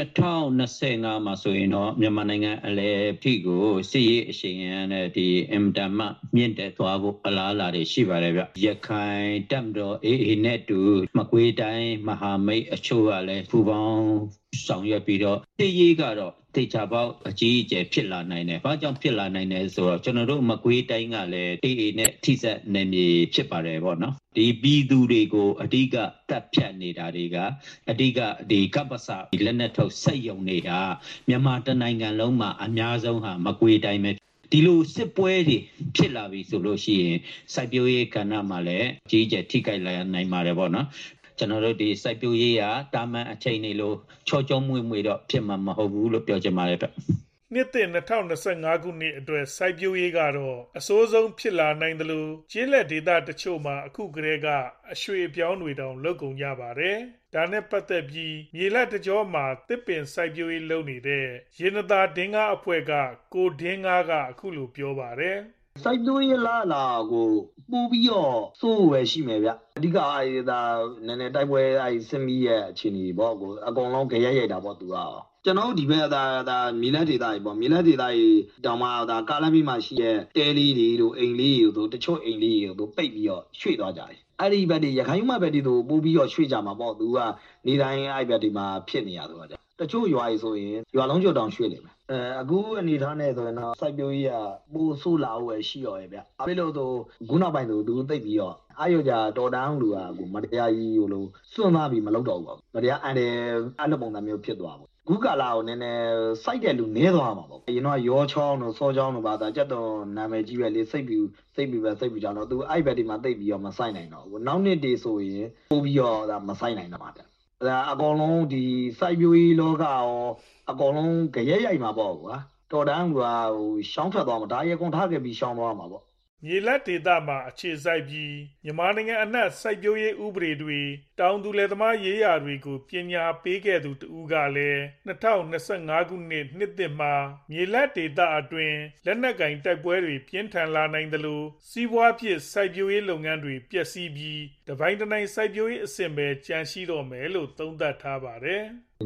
2025မှာဆိုရင်တော့မြန်မာနိုင်ငံအလဲဖိကိုစစ်ရေးအရှိန်ရန်နဲ့ဒီအင်တာမမြင့်တက်သွားဖို့အလားအလာတွေရှိပါတယ်ဗျရခိုင်တပ်မတော် AA နဲ့တူမကွေးတိုင်းမဟာမိတ်အချို့ကလည်းပူးပေါင်းဆောင်ရွက်ပြီးတော့စစ်ရေးကတော့တေချာပေါက်အကြီးအကျယ်ဖြစ်လာနိုင်တယ်။ဘာကြောင့်ဖြစ်လာနိုင်လဲဆိုတော့ကျွန်တော်တို့မကွေးတိုင်းကလည်း AA နဲ့ထိစပ်နေမြေဖြစ်ပါတယ်ပေါ့နော်။ဒီပြည်သူတွေကိုအဓိကတပ်ဖြတ်နေတာတွေကအဓိကဒီကပ္ပစာလက်နက်ထုတ်စက်ယုံနေတာမြန်မာတနိုင်ငံလုံးမှာအများဆုံးဟာမကွေးတိုင်းပဲဒီလိုစစ်ပွဲတွေဖြစ်လာပြီဆိုလို့ရှိရင်စိုက်ပျိုးရေးကဏ္ဍမှာလည်းကြီးကျယ်ထိခိုက်လာနိုင်ပါတယ်ပေါ့နော်ကျွန်တော်တို့ဒီစိုက်ပျိုးရေးရာတာမန်အချိန်တွေလို့ချောချောမွေ့မွေ့တော့ဖြစ်မှာမဟုတ်ဘူးလို့ပြောချင်ပါတယ်ဗျနှစ်သစ်2025ခုနှစ်အတွက်စိုက်ပျိုးရေးကတော့အဆိုးဆုံးဖြစ်လာနိုင်တယ်လို့ကျေးလက်ဒေသတချို့မှာအခုကတည်းကအရွှေ့ပြောင်းတွေတောင်လုပ်ကုန်ကြပါတယ်ဒါနဲ့ပတ်သက်ပြီးမြေလက်တကြောမှာတစ်ပင်စိုက်ပျိုးရေးလုပ်နေတဲ့ရေနသာဒင်းကားအဖွဲ့ကကိုဒင်းကားကအခုလိုပြောပါတယ်စိုက်ပျိုးရေးလားလာကိုပို့ပြီးတော့စိုးဝယ်ရှိမယ်ဗျအဓိကအဲဒါနည်းနည်းတိုက်ပွဲအဲစင်မီရဲ့အခြေအနေပေါ့ကိုအကုန်လုံးကြရရိုက်တာပေါ့သူကကျွန်တော်ဒီဘက်ဒါမြေလက်ဒေသကြီးပေါ့မြေလက်ဒေသကြီးတောင်မှဒါကားလမ်းမမှာရှိတဲ့တဲလေးတွေတို့အိမ်လေးတွေတို့တချို့အိမ်လေးတွေတို့ပိတ်ပြီးတော့ရွှေ့သွားကြတယ်အဲ့ဒီဘက်တွေရခိုင်မှဘက်တွေတို့ပို့ပြီးတော့ရွှေ့ကြမှာပေါ့သူကနေတိုင်းအဲ့ဘက်တွေမှာဖြစ်နေရဆိုတော့တချို့ရွာကြီးဆိုရင်ရွာလုံးကျွတ်တောင်ရွှေ့နေမယ်အခုအနေထားနဲ့ဆိုရင်တော့စိုက်ပျိုးရေးကပိုဆိုးလာဝယ်ရှိရော်ရဲ့ဗျအဲ့လိုဆိုခုနောက်ပိုင်းဆိုသူသိပ်ပြီးတော့အာရုံကြတော်တန်းလူကကိုမတရားကြီးဟိုလိုစွန့်သားပြီးမလုပ်တော့ဘူးပေါ့မတရားအန်တယ်အဲ့လိုပုံစံမျိုးဖြစ်သွားပေါ့ခုကာလာကိုနည်းနည်းစိုက်တဲ့လူနည်းသွားမှာပေါ့အရင်တော့ရောချောင်းတို့စောချောင်းတို့ပါဒါကြက်တော့နာမည်ကြီးပဲလေစိတ်ပြီးကြောင်းတော့သူအဲ့ဘက်ဒီမှာသိပ်ပြီးတော့မစိုက်နိုင်တော့ဘူးနောက်နှစ်တည်းဆိုရင်ပို့ပြီးတော့ဒါမစိုက်နိုင်တော့မှာတဲ့ဒါအကောင်လုံးဒီစိုက်ပျိုးရေးလောကရောအကောင်လုံးကြရဲရိုက်မှာပေါ့ကွာတော်တန်းကဟိုရှောင်းထွက်သွားမှာဒါရေကုန်ထားခဲ့ပြီးရှောင်းသွားမှာပေါ့မြေလက်ဒေသမှာအခြေစိုက်ပြီးမြန်မာနိုင်ငံအနှံ့စိုက်ပျိုးရေးဥပဒေတွေတောင်သူလယ်သမားရေးရာတွေကိုပညာပေးခဲ့သူတဦးကလည်း2025ခုနှစ်သစ်မှာမြေလက်ဒေသအတွင်းလက်နက်ကင်တိုက်ပွဲတွေပြင်းထန်လာနိုင်တယ်လို့စီးပွားဖြစ်စိုက်ပျိုးရေးလုပ်ငန်းတွေပျက်စီးပြီးတပိုင်းတနိုင်စိုက်ပျိုးရေးအဆင့်ပဲကြန့်ရှိတော့မယ်လို့သုံးသပ်ထားပါတယ်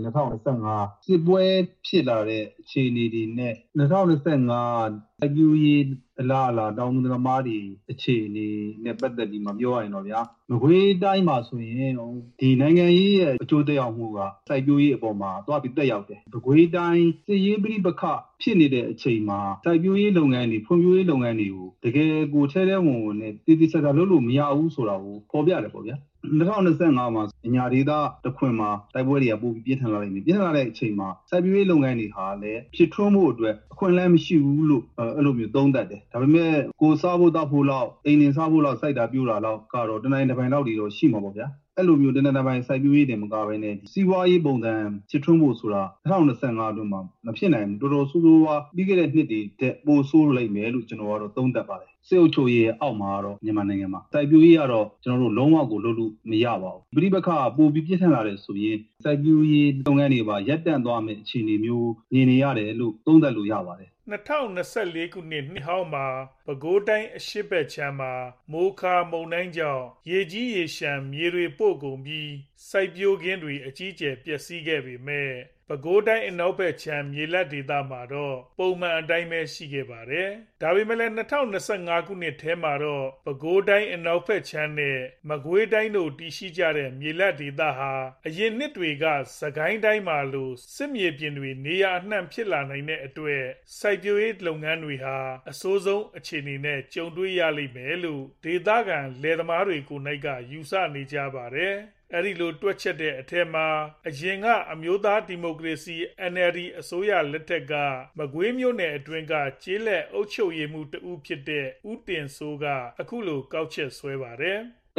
2025စစ်ပွဲဖြစ်လာတဲ့အခြေအနေတွေနဲ့2025စိုက်ပျိုးရေးအလားအလာတောင်သူသမားတွေအခြေအနေနဲ့ပတ်သက်ပြီးမပြောရရင်တော့ဗျာမကွေးတိုင်းမှာဆိုရင်ဒီနိုင်ငံရေးရဲ့အကျိုးသက်ရောက်မှုကစိုက်ပျိုးရေးအပေါ်မှာသွားပြီးသက်ရောက်တယ်မကွေးတိုင်းစစ်ရေးပြိပခဖြစ်နေတဲ့အချိန်မှာစိုက်ပျိုးရေးလုပ်ငန်းတွေဖွံ့ဖြိုးရေးလုပ်ငန်းတွေကိုတကယ်ကိုထဲထဲဝင်ဝင်နဲ့တည်တည်ဆဲဆဲလုပ်လို့မရဘူးဆိုတာကိုပေါ်ပြတယ်ပေါ့ဗျာ2025မှာအညာဒေသတခွင်မှာတိုက်ပွဲတွေကပိုပြီးပြင်းထန်လာနိုင်တယ်ပြင်းထန်လာတဲ့အချိန်မှာစိုက်ပျိုးရေးလုပ်ငန်းတွေဟာလည်းဖြစ်ထွန်းမှုအတွက်အခွင့်အလမ်းမရှိဘူးလို့အဲ့လိုမျိုးသုံးသပ်တယ်ဒါပေမဲ့ကိုစားဖို့တောက်ဖို့လောက်အိမ်နေစားဖို့လောက်စိုက်တာပြိုးတာလောက်ကတော့တနိုင်တစ်ပိုင်းလောက်တွေတော့ရှိမှာပေါ့ဗျာအဲ့လိုမျိုးတနေ့တစ်ပိုင်းစိုက်ပျိုးရေးတွေမကဘဲနဲ့စီးပွားရေးပုံစံဖြစ်ထွန်းဖို့ဆိုတာ2025အတွင်းမှာမဖြစ်နိုင်ဘူးတော်တော်ဆိုးဆိုးဝါးပြီးခဲ့တဲ့နှစ်တွေတက်ပိုဆိုးလိုက်မယ်လို့ကျွန်တော်ကတော့သုံးသပ်ပါတယ်စေအုပ်ချုပ်ရေးအောက်မှာတော့မြန်မာနိုင်ငံမှာစိုက်ပျိုးရေးကတော့ကျွန်တော်တို့လုံးဝကိုလုပ်လို့မရပါဘူးပြိပခါပိုပြီးပြင်းထန်လာတယ်ဆိုရင်စိုက်ပျိုးရေးလုပ်ငန်းတွေပါရပ်တန့်သွားမယ့်အခြေအနေမျိုးမြင်နေရတယ်လို့သုံးသပ်လို့ရပါတယ် 2024ခုနှစ်ဟောင်းမှာပဲခူးတိုင်းအရှိတ်ဘက်ခြမ်းမှာမိုးခါမုန်တိုင်းကြောင့်ရေကြီးရေရှမ်းမြေတွေပို့ကုန်ပြီးစိုက်ပျိုးခင်းတွေအကြီးအကျယ်ပျက်စီးခဲ့ပေမဲ့ပဲခူးတိုင်းအနောက်ဘက်ခြမ်းမြေလက်ဒေသမှာတော့ပုံမှန်အတိုင်းပဲရှိခဲ့ပါတယ်။ဒါပေမဲ့လည်း2025ခုနှစ်ထဲမှာတော့ပဲခူးတိုင်းအနောက်ဘက်ခြမ်းနဲ့မကွေးတိုင်းတို့တည်ရှိကြတဲ့မြေလက်ဒေသဟာအရင်နှစ်တွေကစကိုင်းတိုင်းမှာလိုစစ်မြေပြင်တွေနေရာအနှံ့ဖြစ်လာနိုင်တဲ့အတွက်စိုက်ပျိုးရေးလုပ်ငန်းတွေဟာအဆိုးဆုံးအခြေအနေနဲ့ကြုံတွေ့ရလိမ့်မယ်လို့ဒေသခံလယ်သမားတွေကိုယ်၌ကယူဆနေကြပါတယ်။အဲ့ဒီလိုတွက်ချက်တဲ့အထက်မှာအရင်ကအမျိုးသားဒီမိုကရေစီ NLD အစိုးရလက်ထက်ကမကွေးမြို့နယ်အတွင်းကကျေးလက်အုပ်ချုပ်ရေးမှုတဦးဖြစ်တဲ့ဦးတင်စိုးကအခုလိုကောက်ချက်ဆွဲပါတယ်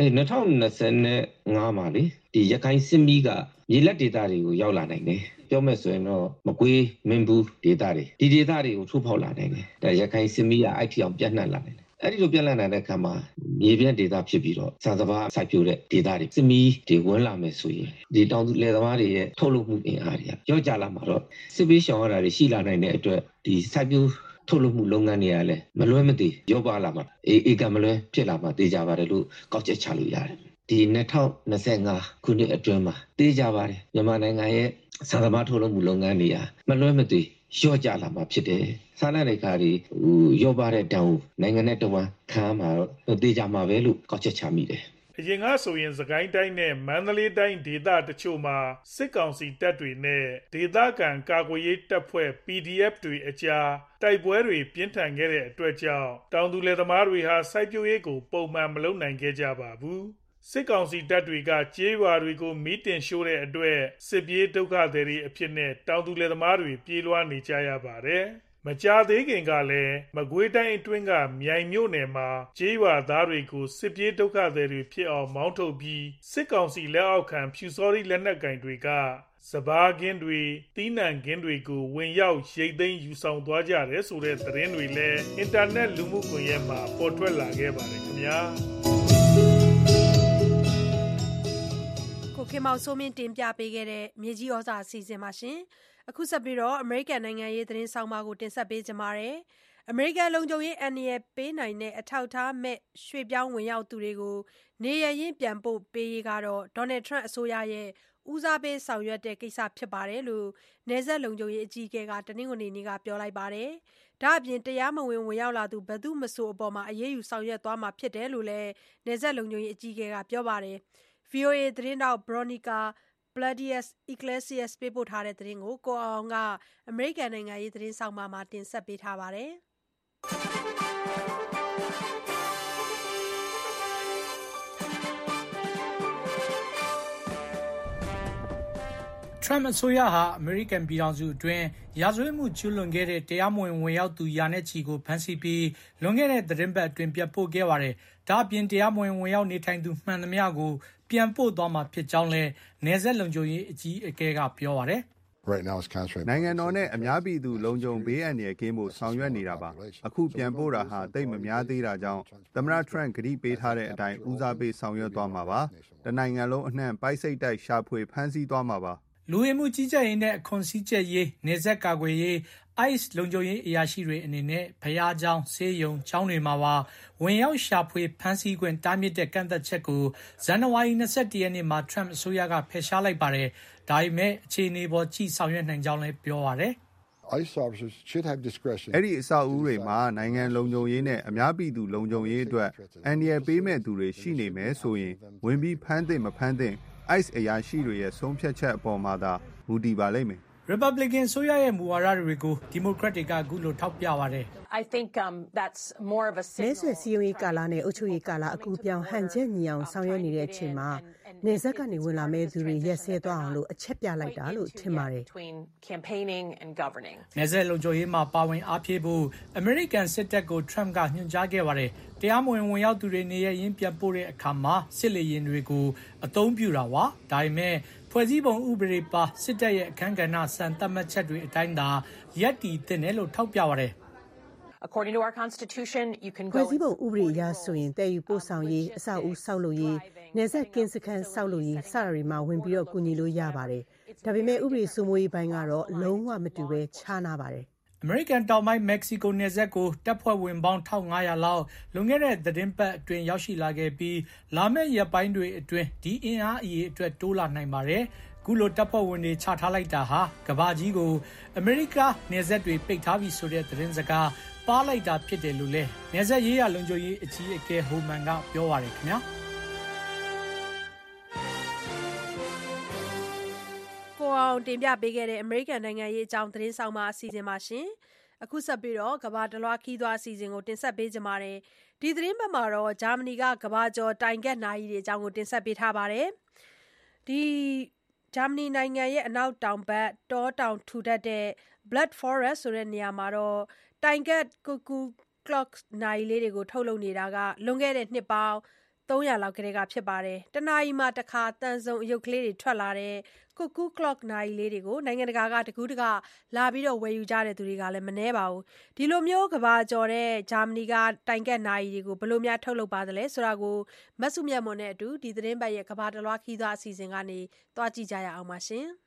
2025မှာလေဒီရခိုင်စစ်မီးကမြေလက်ဒေသတွေကိုရောက်လာနိုင်တယ်ပြောမယ်ဆိုရင်တော့မကွေးမင်းဘူးဒေသတွေဒီဒေသတွေကိုထိုးဖောက်လာနိုင်တယ်ဒါရခိုင်စစ်မီးကအဲ့ဒီအောင်ပြန့်နှံ့လာနိုင်တယ်အဲ့ဒီလိုပြန့်နှံ့လာတဲ့အခါမှာမြေပြန့်ဒေသဖြစ်ပြီးတော့စာစဘာစိုက်ပျိုးတဲ့ဒေသတွေစစ်မီးတွေဝင်လာမယ်ဆိုရင်ဒီတောင်သူလယ်သမားတွေရဲ့ထုတ်လုပ်မှုအင်အားတွေကရော့ကျလာမှာတော့စစ်ပေးရှောင်ရတာတွေရှိလာနိုင်တဲ့အတွက်ဒီစိုက်ပျိုးထုတ်လုပ်မှုလုပ်ငန်းတွေကလည်းမလွဲမသွေရောပါလာမှာအေကမလွဲဖြစ်လာမှာသိကြပါတယ်လို့ကောက်ချက်ချလို့ရတယ်ဒီ2025ခုနှစ်အတွင်းမှာသိကြပါတယ်မြန်မာနိုင်ငံရဲ့စာသမားထုတ်လုပ်မှုလုပ်ငန်းတွေကမလွဲမသွေရော့ကျလာမှာဖြစ်တယ်စားနပ်ရိက္ခာတွေရောပါတဲ့တောင်နိုင်ငံနဲ့တဝမ်းခံမှာတော့သိကြမှာပဲလို့ကောက်ချက်ချမိတယ်အရင်ကဆိုရင်စကိုင်းတိုင်းနဲ့မန္တလေးတိုင်းဒေသတချို့မှာစစ်ကောင်စီတပ်တွေနဲ့ဒေသခံကာကွယ်ရေးတပ်ဖွဲ့ PDF တွေအကြားတိုက်ပွဲတွေပြင်းထန်ခဲ့တဲ့အတွက်ကြောင့်တောင်သူလယ်သမားတွေဟာစိုက်ပျိုးရေးကိုပုံမှန်မလုပ်နိုင်ခဲ့ကြပါဘူးစစ်ကောင်စီတပ်တွေကကျေးရွာတွေကိုမီးတင်ရှို့တဲ့အတွက်စစ်ပြေးဒုက္ခသည်တွေအဖြစ်နဲ့တောင်သူလယ်သမားတွေပြေးလွှားနေကြရပါတယ်မကြာသေးခင်ကလည်းမကွေးတိုင်းအတွင်းကမြိုင်မြို့နယ်မှာကျေးရွာသားတွေကိုစစ်ပြေးဒုက္ခသည်တွေဖြစ်အောင်မောင်းထုတ်ပြီးစစ်ကောင်စီလက်အောက်ခံဖြူစောတိလက်နက်ကင်တွေကစဘာကင်းတွေတီးနှံကင်းတွေကိုဝင်ရောက်ရိတ်သိမ်းယူဆောင်သွားကြတယ်ဆိုတဲ့သတင်းတွေလည်းအင်တာနက်လူမှုကွန်ရက်မှာပေါ်ထွက်လာခဲ့ပါတယ်ခင်ဗျာကိုခင်မောင်စိုးမင်းတင်ပြပေးခဲ့တဲ့မြေကြီးဩဇာအစီအစဉ်ပါရှင်အခုဆက်ပြီးတော့အမေရိကန်နိုင်ငံရေးသတင်းဆောင်မကိုတင်ဆက်ပေးကြပါမယ်။အမေရိကန်လုံခြုံရေးအန္တရာယ်ပေးနိုင်တဲ့အထောက်အထားမဲ့ရွှေ့ပြောင်းဝင်ရောက်သူတွေကိုနေရရင်ပြန်ပို့ပေးရေးကတော့ဒေါ်နယ်ထရန့်အစိုးရရဲ့ဦးစားပေးဆောင်ရွက်တဲ့ကိစ္စဖြစ်ပါတယ်လို့နယ်စပ်လုံခြုံရေးအကြီးအကဲကတနင်္ဂနွေနေ့ကပြောလိုက်ပါတယ်။ဒါ့အပြင်တရားမဝင်ဝင်ရောက်လာသူဘယ်သူမဆိုအပေါ်အရေးယူဆောင်ရွက်သွားမှာဖြစ်တယ်လို့လည်းနယ်စပ်လုံခြုံရေးအကြီးအကဲကပြောပါတယ်။ VOA သတင်းတောက် Veronica Balderas Iglesias ပေးပို့ထားတဲ့သတင်းကိုကိုအောင်ကအမေရိကန်နိုင်ငံရေးသတင်းဆောင်မှာတင်ဆက်ပေးထားပါတယ်။ Trump အစိုးရဟာအမေရိကန်ပြည်ထောင်စုအတွင်းရာဇဝတ်မှုကျူးလွန်ခဲ့တဲ့တရားမဝင်ဝင်ရောက်သူရာနဲ့ချီကိုဖမ်းဆီးပြီးလွန်ခဲ့တဲ့သတင်းပတ်အတွင်းပြန်ပို့ခဲ့ပါတယ်။ဒါ့အပြင်တရားမဝင်ဝင်ရောက်နေထိုင်သူမှန်သမျှကိုပြန်ပို့သွားမှာဖြစ်ကြောင်းလည်းနယ်စပ်လုံခြုံရေးအကြီးအကဲကပြောပါတယ်။နိုင်ငံတော်နဲ့အများပြည်သူလုံခြုံဘေးအန္တရာယ်ကင်းဖို့ဆောင်ရွက်နေတာပါ။အခုပြန်ပို့တာဟာသိပ်မများသေးတာကြောင့်သမ္မတ Trump ကတိပေးထားတဲ့အတိုင်းဦးစားပေးဆောင်ရွက်သွားမှာပါ။တနိုင်ငံလုံးအနှံ့ပိုက်စိတ်တိုက်ရှာဖွေဖမ်းဆီးသွားမှာပါ။လူဝင်မှုကြီးကြပ်ရေးနဲ့အခွန်စည်းကြပ်ရေးနယ်စပ်ကာကွယ်ရေး ICE လုံခြုံရေးအရာရှိတွေအနေနဲ့ဘုရားကျောင်းဆေးရုံကျောင်းတွေမှာပါဝင်ရောက်ရှာဖွေဖမ်းဆီးခွင့်တားမြစ်တဲ့ကန့်သက်ချက်ကိုဇန်နဝါရီ21ရက်နေ့မှာ Trump အစိုးရကဖယ်ရှားလိုက်ပါတယ်။ဒါပေမဲ့အခြေအနေပေါ်ကြည့်ဆောင်ရွက်နိုင်ကြောင်းလည်းပြောပါတယ်။အဲ့ဒီအဆောက်အဦတွေမှာနိုင်ငံလုံခြုံရေးနဲ့အများပြည်သူလုံခြုံရေးအတွက်အန္တရာယ်ပေးမဲ့သူတွေရှိနေမယ်ဆိုရင်ဝင်ပြီးဖမ်းသင့်မဖမ်းသင့်ICE အရာရှိတွေရဲ့ဆုံးဖြတ်ချက်အပေါ်မှာသာမူတည်ပါလိမ့်မယ်။ Republican ဆိုရရဲ့မူဝါဒတွေကို Democrat တွေကအခုလိုထောက်ပြပါတယ် I think that's more of a မဲဆွယ်စည်းရုံးရေးကာလနဲ့အုပ်ချုပ်ရေးကာလအကူပြောင်းဟန်ချက်ညီအောင်ဆောင်ရွက်နေတဲ့အချိန်မှာနေဆက်ကနေဝင်လာမဲ့သူတွေရက်စဲသွားအောင်လို့အချက်ပြလိုက်တာလို့ထင်ပါတယ်။နေဆက်လုံခြုံရေးမှာပါဝင်အားဖြည့်ဖို့ American စစ်တပ်ကို Trump ကညွှန်ကြားခဲ့ပါတယ်။တရားမဝင်ဝင်ရောက်သူတွေနေရရင်ပြန်ပို့တဲ့အခါမှာစစ်လေယာဉ်တွေကိုအသုံးပြုတာပါ။ဒါပေမဲ့ဖွဲ့စည်းပုံဥပဒေပါစစ်တပ်ရဲ့အခမ်းကဏ္ဍစံသတ်မှတ်ချက်တွေအတိုင်းသာရပ်တည်သင့်တယ်လို့ထောက်ပြပါတယ် According to our constitution you can go ဖွဲ့စည်းပုံဥပဒေအရဆိုရင်တည်ယူပို့ဆောင်ရေးအဆောက်အဦဆောက်လုပ်ရေးနေဆက်ကင်းစခန်းဆောက်လုပ်ရေးစတာတွေမှာဝင်ပြီးတော့ကူညီလို့ရပါတယ်ဒါပေမဲ့ဥပဒေစိုးမိုးရေးပိုင်းကတော့လုံးဝမတူပဲခြားနာပါတယ်အမေရိကန်တောင်ပိုင်းမက္ကဆီကိုနယ်စပ်ကိုတပ်ဖွဲ့ဝင်ပေါင်း1500လောက်လွန်ခဲ့တဲ့သတင်းပတ်အတွင်းရောက်ရှိလာခဲ့ပြီးလာမယ့်ရက်ပိုင်းတွေအတွင်းဒီအင်အားအရေးအတွက်တိုးလာနိုင်ပါတယ်။ခုလိုတပ်ဖွဲ့ဝင်တွေချထားလိုက်တာဟာကမ္ဘာကြီးကိုအမေရိကနယ်စပ်တွေပိတ်ထားပြီးဆိုတဲ့သတင်းစကားပါလိုက်တာဖြစ်တယ်လို့လည်းနယ်စပ်ရေးရလုံခြုံရေးအကြီးအကဲဟိုမန်ကပြောပါတယ်ခင်ဗျာ။အောင်တင်ပြပေးခဲ့တဲ့အမေရိကန်နိုင်ငံရေးအကြောင်းသတင်းဆောင်မှာအစီအစဉ်ပါရှင်။အခုဆက်ပြီးတော့ကဘာတလွားခီးသွားအစီအစဉ်ကိုတင်ဆက်ပေးကြပါမယ်။ ဒီသတင်းပတ်မှာတော့ဂျာမနီကကဘာကျော်တိုင်ကက်နာရီတွေအကြောင်းကိုတင်ဆက်ပေးထားပါတယ်။ဂျာမနီနိုင်ငံရဲ့အနောက်တောင်ဘက်တောတောင်ထူထပ်တဲ့ Black Forest ဆိုတဲ့နေရာမှာတိုင်ကတ် Cuckoo Clock နာရီလေးတွေကိုထုတ်လုပ်နေတာလွန်ခဲ့တဲ့နှစ်ပေါင်း300 လောက်ကတည်းကဖြစ်ပါတယ်။တစ်နာရီမှာတစ်ခါသံစုံအရုပ်ကလေးတွေထွက်လာတဲ့ Cuckoo Clock နာရီလေးတွေကိုနိုင်ငံတကာကတကူးတကလာပြီးဝယ်ယူကြတဲ့သူတွေကလည်းမနည်းပါဘူး။ဒီလိုမျိုးကဘာကျော်တဲ့ဂျာမနီကတိုင်ကတ်နာရီတွေကိုဘယ်လိုများထုတ်လုပ်ပါသလဲဆိုတာကိုမဆုမြတ်မွန်နဲ့အတူဒီသတင်းပတ်ရဲ့ကဘာတလွှားခီးသွားအစီအစဉ်ကနေသွားကြည့်ကြရအောင်ပါရှင်။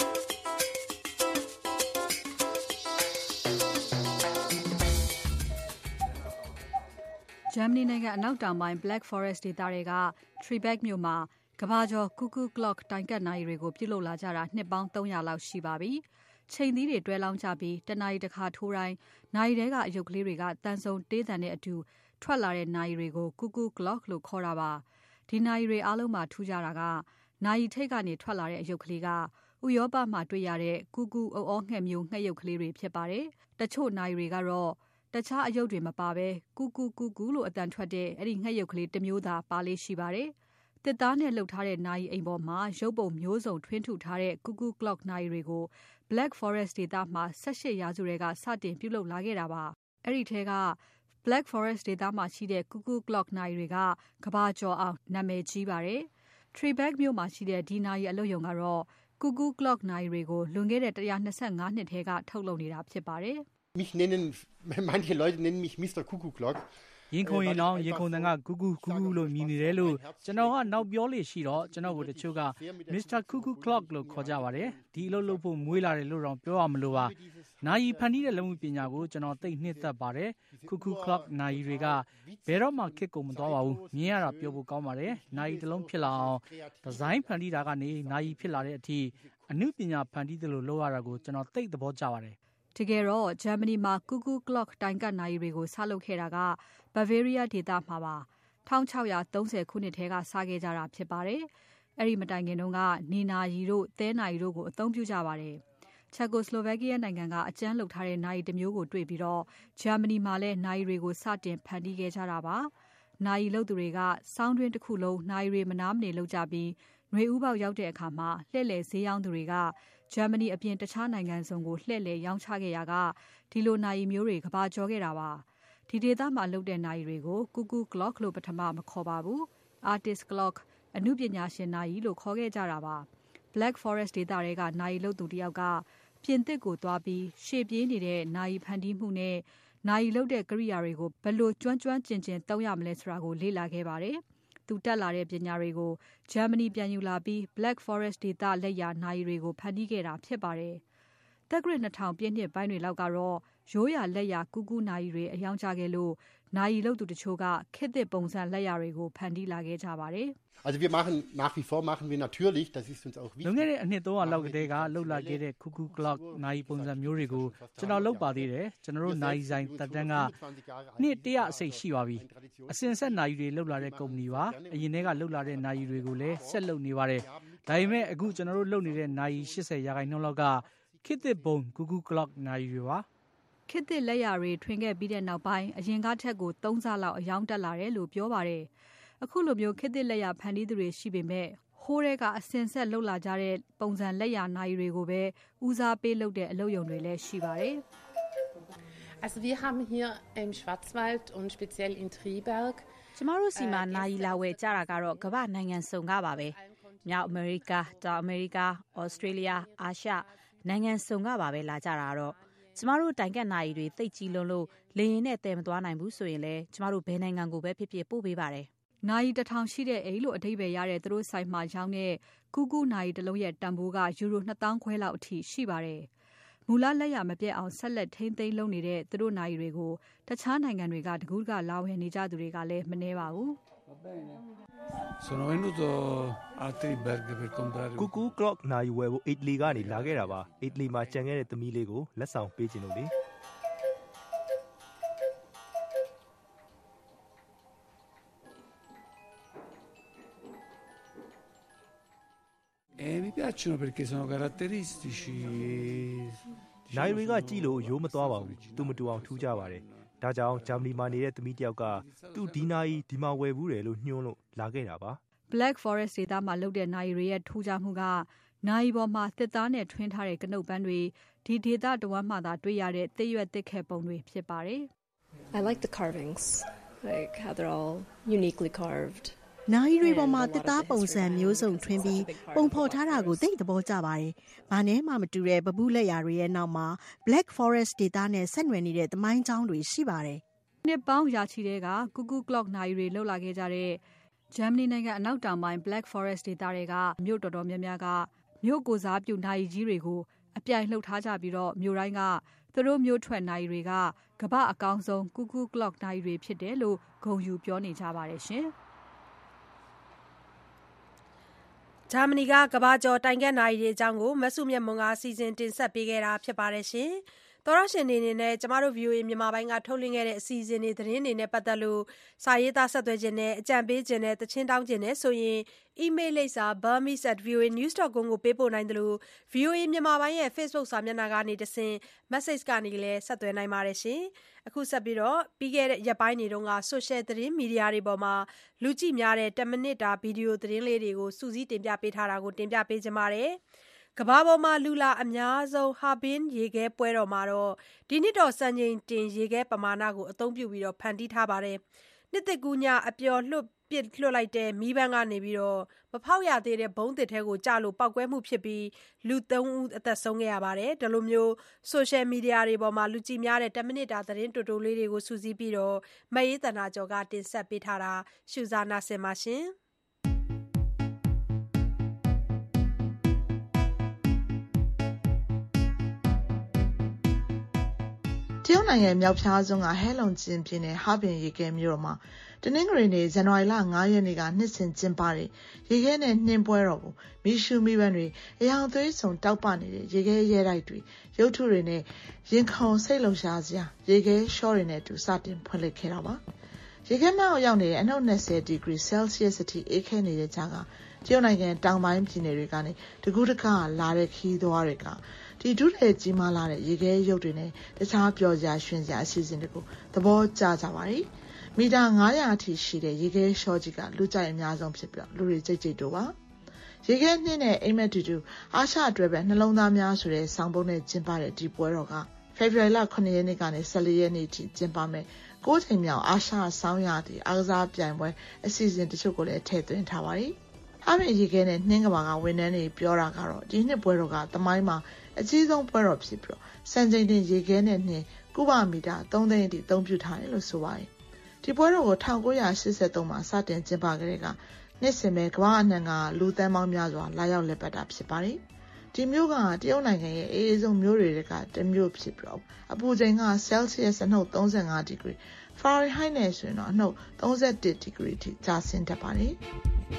ဂျာမနီနိုင်ငံအနောက်တောင်ပိုင်း Black Forest ဒေသတွေက Triberg မြို့မှာကဘာကျော် Cuckoo Clock တိုင်ကတ်နာရီတွေကိုပြုလုပ်လာကြတာနှစ်ပေါင်း300လောက်ရှိပါပြီ။ချိန်သီးတွေတွဲလောင်းကြပြီးတနာရီတစ်ခါထိုးတိုင်းနာရီထဲကအရုပ်ကလေးတွေကတန်စုံတေးသံနဲ့အတူထွက်လာတဲ့နာရီတွေကို Cuckoo Clock လို့ခေါ်တာပါ။ဒီနာရီတွေအားလုံးမှာထူးခြားတာကနာရီထိပ်ကနေထွက်လာတဲ့အရုပ်ကလေးကဥရောပမှာတွေ့ရတဲ့ကူကူအုပ်အောငှက်မျိုးငှက်ရုပ်ကလေးတွေဖြစ်ပါတယ်။တချို့နာရီတွေကတော့တခြားအယုတ်တွေမပါဘဲကူကူကူကူလို့အတန်ထွက်တဲ့အဲ့ဒီငှက်ရုပ်ကလေးတစ်မျိုးသာပါလေးရှိပါတယ်။တစ်သားနဲ့လှုပ်ထားတဲ့နာရီအိမ်ပေါ်မှာရုပ်ပုံမျိုးစုံထွင်းထူထားတဲ့ Cuckoo Clock နာရီတွေကို Black Forest ဒေသမှာ18ရာစုတွေကစတင်ပြုလုပ်လာခဲ့တာပါ။အဲ့ဒီထဲက Black Forest ဒေသမှာရှိတဲ့ Cuckoo Clock နာရီတွေကကဘာကျော်အောင်နာမည်ကြီးပါတယ်။ Triberg မြို့မှာရှိတဲ့ဒီနာရီအလုပ်ရုံကတော့ Cuckoo Clock နာရီတွေကိုလွန်ခဲ့တဲ့125နှစ်ထဲကထုတ်လုပ်နေတာဖြစ်ပါတယ်။ Manche Leute nennen mich Mr. Cuckoo Clock. ရင်ခုန်ရင်တော့ရင်ခုန်တန်ကကူကူကူကူလို့မြည်နေတယ်လို့ကျွန်တော်ကနောက်ပြောလေရှိတော့ကျွန်တော်ကိုတချို့က Mr. Cuckoo Clock လို့ခေါ်ကြပါတယ်ဒီအလုပ်လုပ်ဖို့မွေးလာတယ်လို့တော့ပြောရမလို့ပါနာယီဖန်တီးတဲ့လက်မှုပညာကိုကျွန်တော်သိနှစ်သက်ပါတယ် Cuckoo Clock နာယီတွေကဘယ်တော့မှခက်ကုန်မသွားပါဘူးမြင်ရတာပြောဖို့ကောင်းပါတယ်နာယီတစ်လုံးဖြစ်လာအောင်ဒီဇိုင်းဖန်တီးတာကနေနာယီဖြစ်လာတဲ့အထိအမှုပညာဖန်တီးတယ်လို့လုပ်ရတာကိုကျွန်တော်သိသဘောကျပါတယ်တကယ်တော့ဂျာမနီမှာ Cuckoo Clock တိုင်ကတ်နာရီတွေကိုစလုပ်ခဲ့တာက Bavaria ဒေသမှာပါ1630ခုနှစ်ထဲကစခဲ့ကြတာဖြစ်ပါတယ်။အဲ့ဒီမတိုင်ခင်တုန်းကနေနာရီတို့သဲနာရီတို့ကိုအသုံးပြုကြပါတယ်။ Czechoslovakia နိုင်ငံကအကျန်းလုပ်ထားတဲ့နာရီတစ်မျိုးကိုတွေ့ပြီးတော့ဂျာမနီမှာလည်းနာရီတွေကိုစတင်ဖန်တီးခဲ့ကြတာပါ။နာရီလုပ်သူတွေကစောင်းတွင်းတစ်ခုလုံးနာရီတွေမနားမနေလုပ်ကြပြီးຫນွေဥပေါက်ရောက်တဲ့အခါမှာလှည့်လည်ဈေးရောင်းသူတွေကဂျာမနီအပြင်တခြားနိုင်ငံစုံကိုလှည့်လည်ရောင်းချခဲ့ရကဒီလိုနာရီမျိုးတွေကဘာကျော်ခဲ့တာပါဒီဒေသမှာလုပ်တဲ့နာရီတွေကို Cuckoo Clock လို့ပထမမခေါ်ပါဘူး Artist Clock အမှုပညာရှင်နာရီလို့ခေါ်ခဲ့ကြတာပါ Black Forest ဒေသတွေကနာရီလုပ်သူတယောက်ကပြင်သစ်ကိုသွားပြီးရှေ့ပြေးနေတဲ့နာရီဖန်တီးမှုနဲ့နာရီလုပ်တဲ့ကိရိယာတွေကိုဘယ်လိုကျွမ်းကျွမ်းကျင်ကျင်သုံးရမလဲဆိုတာကိုလေ့လာခဲ့ပါတယ်သူတက်လာတဲ့ပညာတွေကိုဂျာမနီပြန်ယူလာပြီး Black Forest ဒေသလက်ရာနာရီတွေကိုဖန်တီးခဲ့တာဖြစ်ပါတယ်။သက်ဂရစ်2000ပြည့်နှစ်ပိုင်းတွေလောက်ကတော့ရိုးရာလက်ရာကူကူနာရီတွေအယောင်ချခဲ့လို့နာရီလုပ်သူတချို့ကခေတ်သစ်ပုံစံလက်ရာတွေကိုဖန်တီးလာခဲ့ကြပါတယ်။ Also wir machen nach wie vor machen wir natürlich das ist uns auch wichtig. လွန်ခဲ့တဲ့အနှစ်300လောက်ကတည်းကလှုပ်လာခဲ့တဲ့ Cuckoo Clock နာရီပုံစံမျိုးတွေကိုကျွန်တော်လုပ်ပါသေးတယ်ကျွန်တော်တို့နာရီဆိုင်တက်တန်းကနှစ်100အစိတ်ရှိပါပြီအစင်ဆက်နာရီတွေလှုပ်လာတဲ့ကုမ္ပဏီပါအရင်တည်းကလှုပ်လာတဲ့နာရီတွေကိုလည်းဆက်လုပ်နေပါတယ်ဒါပေမဲ့အခုကျွန်တော်တို့လုပ်နေတဲ့နာရီ80%လောက်ကခေတ်သစ်ပုံ Cuckoo Clock နာရီတွေပါခေတ်သစ်လက်ရာတွေထွင်ခဲ့ပြီးတဲ့နောက်ပိုင်းအရင်ကထက်ကို3ဆလောက်အယောင်တက်လာတယ်လို့ပြောပါတယ်အခုလိုမျိုးခေတ်သစ်လက်ရာဖန်တီးသူတွေရှိပေမဲ့ဟိုးတဲ့ကအစင်ဆက်လှုပ်လာကြတဲ့ပုံစံလက်ရာနာရီတွေကိုပဲဦးစားပေးလုပ်တဲ့အလုပ်ရုံတွေလည်းရှိပါတယ် Also wir haben hier im Schwarzwald und speziell in Triberg ကျမတို့စီမှာနာရီလာဝယ်ကြတာကတော့ကမ္ဘာနိုင်ငံစုံကပါပဲမြောက်အမေရိကတောင်အမေရိကဩစတြေးလျအာရှနိုင်ငံစုံကပါပဲလာကြတာတော့ကျမတို့တိုင်ကတ်နာရီတွေသိပ်ကြီးလုံးလို့လေရင်နဲ့တည်မသွားနိုင်ဘူးဆိုရင်လည်းကျမတို့ဘယ်နိုင်ငံကိုပဲဖြစ်ဖြစ်ပို့ပေးပါတယ်နာရီ1000ရှိတဲ့အိမ်လို့အဓိပ္ပာယ်ရတဲ့သူတို့ဆိုင်မှာရောင်းတဲ့ကူကူနာရီတစ်လုံးရဲ့တန်ဖိုးကယူရို2000ခွဲလောက်အထိရှိပါတယ်မူလလက်ရမပြတ်အောင်ဆက်လက်ထိမ့်သိမ်းလုပ်နေတဲ့သူတို့နာရီတွေကိုတခြားနိုင်ငံတွေကတကူးကလာဝယ်နေကြသူတွေကလည်းမနှဲပါဘူး Sono venuto a Triberg per comprare Cuckoo Clock နာရီဝယ်ဖို့အီတလီကနေလာခဲ့တာပါအီတလီမှာကျန်ခဲ့တဲ့သမီးလေးကိုလက်ဆောင်ပေးခြင်းလို့လေ mi piacciono perché sono caratteristici နိုင်တွေကကြည့်လို့ရိုးမသွားပါဘူးသူမတူအောင်ထူးကြပါတယ်ဒါကြောင့်ဂျာမနီမှာနေတဲ့သမီးတယောက်ကသူဒီနာရီဒီမှာဝယ်ဘူးတယ်လို့ညွှန်းလို့လာခဲ့တာပါ Black Forest ဒေသမှာလုပ်တဲ့နာရီတွေရဲ့ထူးခြားမှုကနာရီပေါ်မှာသစ်သားနဲ့ထွင်းထားတဲ့ကနုတ်ပန်းတွေဒီဒေသတဝမ်းမှာသာတွေ့ရတဲ့သစ်ရွက်သစ်ခဲပုံတွေဖြစ်ပါတယ် I like the carvings like how they're all uniquely carved နာရီတွေပေါ်မှာတစ်သားပုံစံမျိုးစုံထွင်းပြီးပုံဖော်ထားတာကိုသိသဘောကျပါတယ်။ဘာနဲ့မှမတူတဲ့ပပူးလက်ရာတွေရဲ့နောက်မှာ Black Forest ဒေသနဲ့ဆက်နွယ်နေတဲ့သမိုင်းကြောင်းတွေရှိပါတယ်။နှစ်ပေါင်းရာချီတဲ့က Cuckoo Clock နာရီတွေလှုပ်လာခဲ့ကြတဲ့ဂျာမနီနိုင်ငံအနောက်တောင်ပိုင်း Black Forest ဒေသတွေကမြို့တော်တော်များများကမြို့ကိုစားပြုနာရီကြီးတွေကိုအပြိုင်လှုပ်ထားကြပြီးတော့မြို့တိုင်းကသူတို့မြို့ထွက်နာရီတွေကကမ္ဘာအကောင်းဆုံး Cuckoo Clock နာရီတွေဖြစ်တယ်လို့ဂုဏ်ယူပြောနေကြပါတယ်ရှင်။ဂျာမနီကကမ္ဘာကျော်တိုင်ကက်နာရီတွေအကြောင်းကိုမဆုမြတ်မွန်ကစီစဉ်တင်ဆက်ပေးခဲ့တာဖြစ်ပါတယ်ရှင်။သောရရှင်နေနဲ့ကျမတို့ VOA မြန်မာပိုင်းကထုတ်လွှင့်ခဲ့တဲ့အစီအစဉ်တွေသတင်းတွေနဲ့ပတ်သက်လို့စာရေးသားဆက်သွယ်ခြင်းနဲ့အကြံပေးခြင်းနဲ့တခြင်းတောင်းခြင်းနဲ့ဆိုရင် email လိပ်စာ burmese@voanews.com ကိုပေးပို့နိုင်တယ်လို့ VOA မြန်မာပိုင်းရဲ့ Facebook စာမျက်နှာကနေတဆင့် message ကနေလည်းဆက်သွယ်နိုင်ပါတယ်ရှင်။အခုဆက်ပြီးတော့ပြီးခဲ့တဲ့ရက်ပိုင်းတွေတုန်းက social သတင်းမီဒီယာတွေပေါ်မှာလူကြည့်များတဲ့10မိနစ်တာဗီဒီယိုသတင်းလေးတွေကိုစူးစီးတင်ပြပေးထားတာကိုတင်ပြပေးကြပါမယ်။ကမ္ဘာပေါ်မှာလူလာအများဆုံး Harbin ရေခဲပွဲတော်မှာတော့ဒီနှစ်တော့စံချိန်တင်ရေခဲပမာဏကိုအသုံးပြုပြီးတော့ဖန်တီးထားပါတယ်။နှစ်သက်ကူးညအပျော်လွှတ်လိုက်တဲ့မီးပန်းကနေပြီးတော့မဖောက်ရသေးတဲ့ဘုံသစ်ထဲကိုကျလို့ပောက်ကွဲမှုဖြစ်ပြီးလူ3ဦးအသက်ဆုံးခဲ့ရပါတယ်။ဒီလိုမျိုး social media တွေပေါ်မှာလူကြည့်များတဲ့10မိနစ်တာသတင်းတိုတိုလေးတွေကိုစူးစီးပြီးတော့မအေးတနာကျော်ကတင်ဆက်ပေးထားတာရှုစားနာဆင်ပါရှင်။တရုတ်နိုင်ငံမြောက်ဖျားစွန်းကဟဲလုံကျင်းပြည်နယ်ဟာဘင်ရေခဲမြို့မှာတနင်္ဂနွေနေ့ဇန်နဝါရီလ9ရက်နေ့ကနှစ်စဉ်ကျင်းပတဲ့ရေခဲနဲ့နှင်းပွဲတော်ကိုမီရှူမီပန်းတွေအယောင်သွေးစုံတောက်ပနေတဲ့ရေခဲရဲတိုက်တွေရုပ်ထုတွေနဲ့ရင်ခုန်စိတ်လှုပ်ရှားစရာရေခဲရှော့တွေနဲ့တူစတင်ဖွင့်လှစ်ခဲ့တာပါရေခဲမြောက်ရောက်နေတဲ့အနှုတ်20ဒီဂရီဆဲလ်ဆီးယပ်စ်အထိအေးခဲနေတဲ့ကြားကတရုတ်နိုင်ငံတောင်ပိုင်းပြည်နယ်တွေကနေတကူးတကလာတဲ့ခီးသွားတွေကဒီဒုတဲ့ကြီးမားလာတဲ့ရေခဲရုပ်တွေနဲ့တခြားပျော်စရာရွှင်စရာအစီအစဉ်တွေကိုသဘောကျကြပါတယ်။မီတာ900အထိရှိတဲ့ရေခဲရှော့ကြီးကလူကြိုက်အများဆုံးဖြစ်ပြီးလူတွေကြိတ်တို့ပါ။ရေခဲနှင်းနဲ့အိမ်မက်တူတူအာရှအတွက်ပဲနှလုံးသားများဆိုတဲ့ဆောင်းပုံးနဲ့ကျင်းပတဲ့ဒီပွဲတော်ကဖေဖော်ဝါရီလ9ရက်နေ့ကနေ14ရက်နေ့ထိကျင်းပမယ်။9ချိန်မြောက်အာရှဆောင်းရာသီအားကစားပြိုင်ပွဲအစီအစဉ်တချို့ကိုလည်းထည့်သွင်းထားပါတယ်။အမေရေခဲနဲ့နှင်းကဘာကဝန်ထမ်းတွေပြောတာကတော့ဒီနှစ်ပွဲတော်ကသမိုင်းမှာအကြီးဆုံးပွဲတော်ဖြစ်ပြီးစံချိန်တင်ရေခဲနဲ့နှင်းကုဗမီတာ3သိန်းအထိအသုံးပြုထားတယ်လို့ဆိုပါတယ်။ဒီပွဲတော်ကို1983မှာစတင်ကျင်းပခဲ့တဲ့ကနှစ်စဉ်ပဲကမ္ဘာအနှံ့ကလူသန်းပေါင်းများစွာလာရောက်လက်ပတ်တာဖြစ်ပါတယ်။ဒီမြို့ကတရုတ်နိုင်ငံရဲ့အေးအေးဆုံးမြို့တွေကတမြို့ဖြစ်ပြီးအပူချိန်ကဆဲလ်ဆီးယပ်စ်အနှုတ်35ဒီဂရီဖာရင်ဟိုက်နဲ့ဆိုရင်တော့အနှုတ်31ဒီဂရီထိကျဆင်းတတ်ပါတယ်။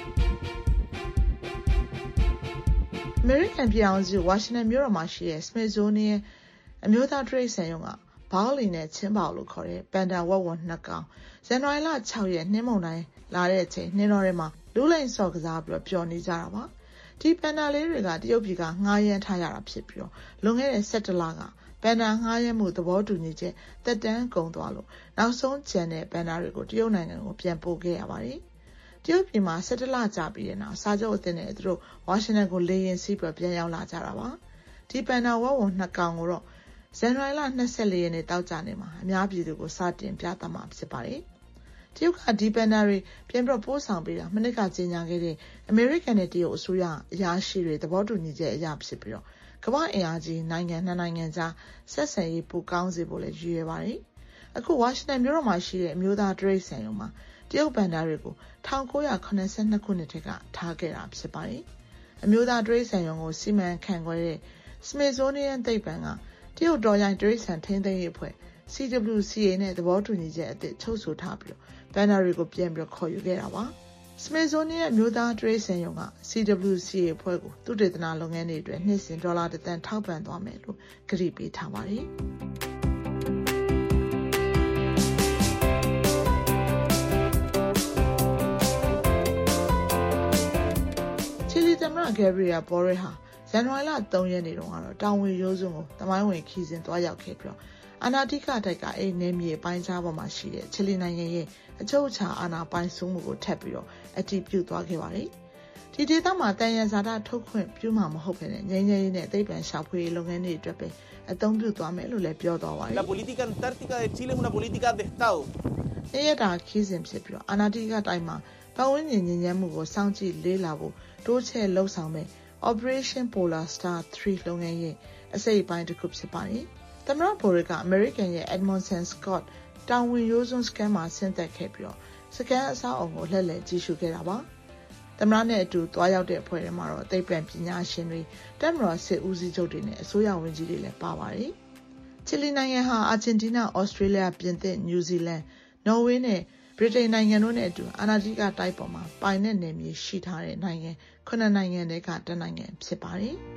အမေရိကန်ပြည်ထောင်စုဝါရှင်တန်မြို့တော်မှာရှိတဲ့ Smithsonian အမျိုးသားတိရစ္ဆာန်ရုံကဘောက်လီနဲ့ချင်းပေါလို့ခေါ်တဲ့ပန်ဒါဝက်ဝန်းနှစ်ကောင်ဇန်နဝါရီလ6ရက်နှင်းမုန်တိုင်းလာတဲ့အချိန်နှင်းတော်ထဲမှာလူလိမ်စော်ကစားပြီးပျော်နေကြတာပါဒီပန်ဒါလေးတွေကတရုတ်ပြည်ကငှားရမ်းထားရတာဖြစ်ပြီးလွန်ခဲ့တဲ့17လကပန်ဒါငှားရမ်းမှုသဘောတူညီချက်တက်တန်းကုန်သွားလို့နောက်ဆုံးကျန်တဲ့ပန်ဒါတွေကိုတရုတ်နိုင်ငံကိုပြန်ပို့ခဲ့ရပါတယ်တရုတ်ပြည်မှာ17လကြာပြီးတဲ့နောက်စာချုပ်အသစ်နဲ့သူတို့ဝါရှင်တန်ကိုလေယာဉ်စီးပြီးပြန်ရောက်လာကြတာပါဒီပန်ဒါဝက်ဝန်းနှစ်ကောင်ကိုတော့ဇန်နဝါရီလ24ရက်နေ့တောက်ကြနေမှာအများပြည်သူကိုစတင်ပြသမှာဖြစ်ပါတယ်။တရုတ်ကဒီပန်ဒါတွေပြန်ပြီးပို့ဆောင်ပေးတာမနစ်ကကြေညာခဲ့တဲ့အမေရိကန်နဲ့တရုတ်အစိုးရအရာရှိတွေသဘောတူညီချက်အရဖြစ်ပြီးကမ္ဘာအင်အားကြီးနိုင်ငံနှစ်နိုင်ငံကြားဆက်ဆံရေးပိုကောင်းစေဖို့လည်းရည်ရွယ်ပါတယ်။အခုဝါရှင်တန်မြို့တော်မှာရှိတဲ့အမျိုးသားတိရစ္ဆာန်ရုံမှာတရုတ်ပန်ဒါတွေကို1982ခုနှစ်ထဲကထားခဲ့တာဖြစ်ပါတယ်။အမျိုးသားတိရစ္ဆာန်ရုံကိုစီမံခန့်ခွဲတဲ့ Smithsonian သိပ္ပံကတရုတ်တော်ရိုင်းတိရစ္ဆာန်ထိန်းသိမ်းရေးအဖွဲ့ CWCA နဲ့သဘောတူညီချက်အသစ်ချုပ်ဆိုထားပြီးပန်ဒါတွေကိုပြန်ပြီးခေါ်ယူခဲ့တာပါ။ Smithsonian အမျိုးသားတိရစ္ဆာန်ရုံက CWCA အဖွဲ့ကိုသုတေသနလုပ်ငန်းတွေအတွက်နှစ်စဉ်ဒေါ်လာ1 သန်းထောက်ပံ့သွားမယ်လို့ကတိပေးထားပါတယ်။ချီလီသမ္မတ Gabriel Boric ဟာဇန်နဝါရီလ3ရက်နေ့တုန်းကတော့တောင်ဝင်ရိုးစွန်းကိုသမိုင်းဝင်ခီးစဉ်သွားရောက်ခဲ့ပြီးအာနာတိကတိုက်ကအဲ့နယ်မြေပိုင်းခြားပေါ်မှာရှိတဲ့ချီလီနိုင်ငံရဲ့အချုပ်အခြာအာဏာပိုင်စိုးမှုကိုထပ်ပြီးတော့အတည်ပြုသွားခဲ့ပါတယ်။ဒီဒေသမှာတန်ရန်ဇာတာထုတ်ခွင့်ပြုမှာမဟုတ်ဘဲနဲ့ငြိမ်းချမ်းရေးနဲ့အသိပံရှာဖွေရေးလုပ်ငန်းတွေအတွက်ပဲအသုံးပြုသွားမယ်လို့လည်းပြောသွားပါတယ်။ La política antártica de Chile es una política de Estado. ရတာခီးစဉ်ဖြစ်ပြီးတော့အာနာတိကတိုင်မှာပတ်ဝန်းကျင်ညဉ့်ညမ်းမှုကိုစောင့်ကြည့်လေးလာဖို့တိုးချဲ့လှုပ်ဆောင်မဲ့ Operation Polar Star 3 လုပ်ငန်းရဲ့အစိတ်အပိုင်းတစ်ခုဖြစ်ပါတယ်။သမ္မတဘိုရစ်ကအမေရိကန်ရဲ့ Edmondson Scott တောင်ဝင်ရိုးစွန်းစကန်မှာဆင်းသက်ခဲ့ပြီးတော့စကန်အဆောက်အအုံကိုလှည့်လည်ကြည့်ရှုခဲ့တာပါ။သမ္မတနဲ့အတူတွားရောက်တဲ့အဖွဲ့ထဲမှာတော့အသိပံပညာရှင်တွေတပ်မတော်စစ်ဦးစီးချုပ်တွေနဲ့အစိုးရဝန်ကြီးတွေလည်းပါပါတယ်။ချီလီနိုင်ငံဟာအာဂျင်တီးနား၊ဩစတြေးလျ၊ပြင်သစ်၊နယူးဇီလန်၊နော်ဝေးနဲ့ဗြိတိန်နိုင်ငံတို့နဲ့အတူအာနာတိကတိုက်ပေါ်မှာပိုင်တဲ့နယ်မြေရှိထားတဲ့နိုင်ငံ9နိုင်ငံတည်းကတစ်နိုင်ငံဖြစ်ပါတယ်။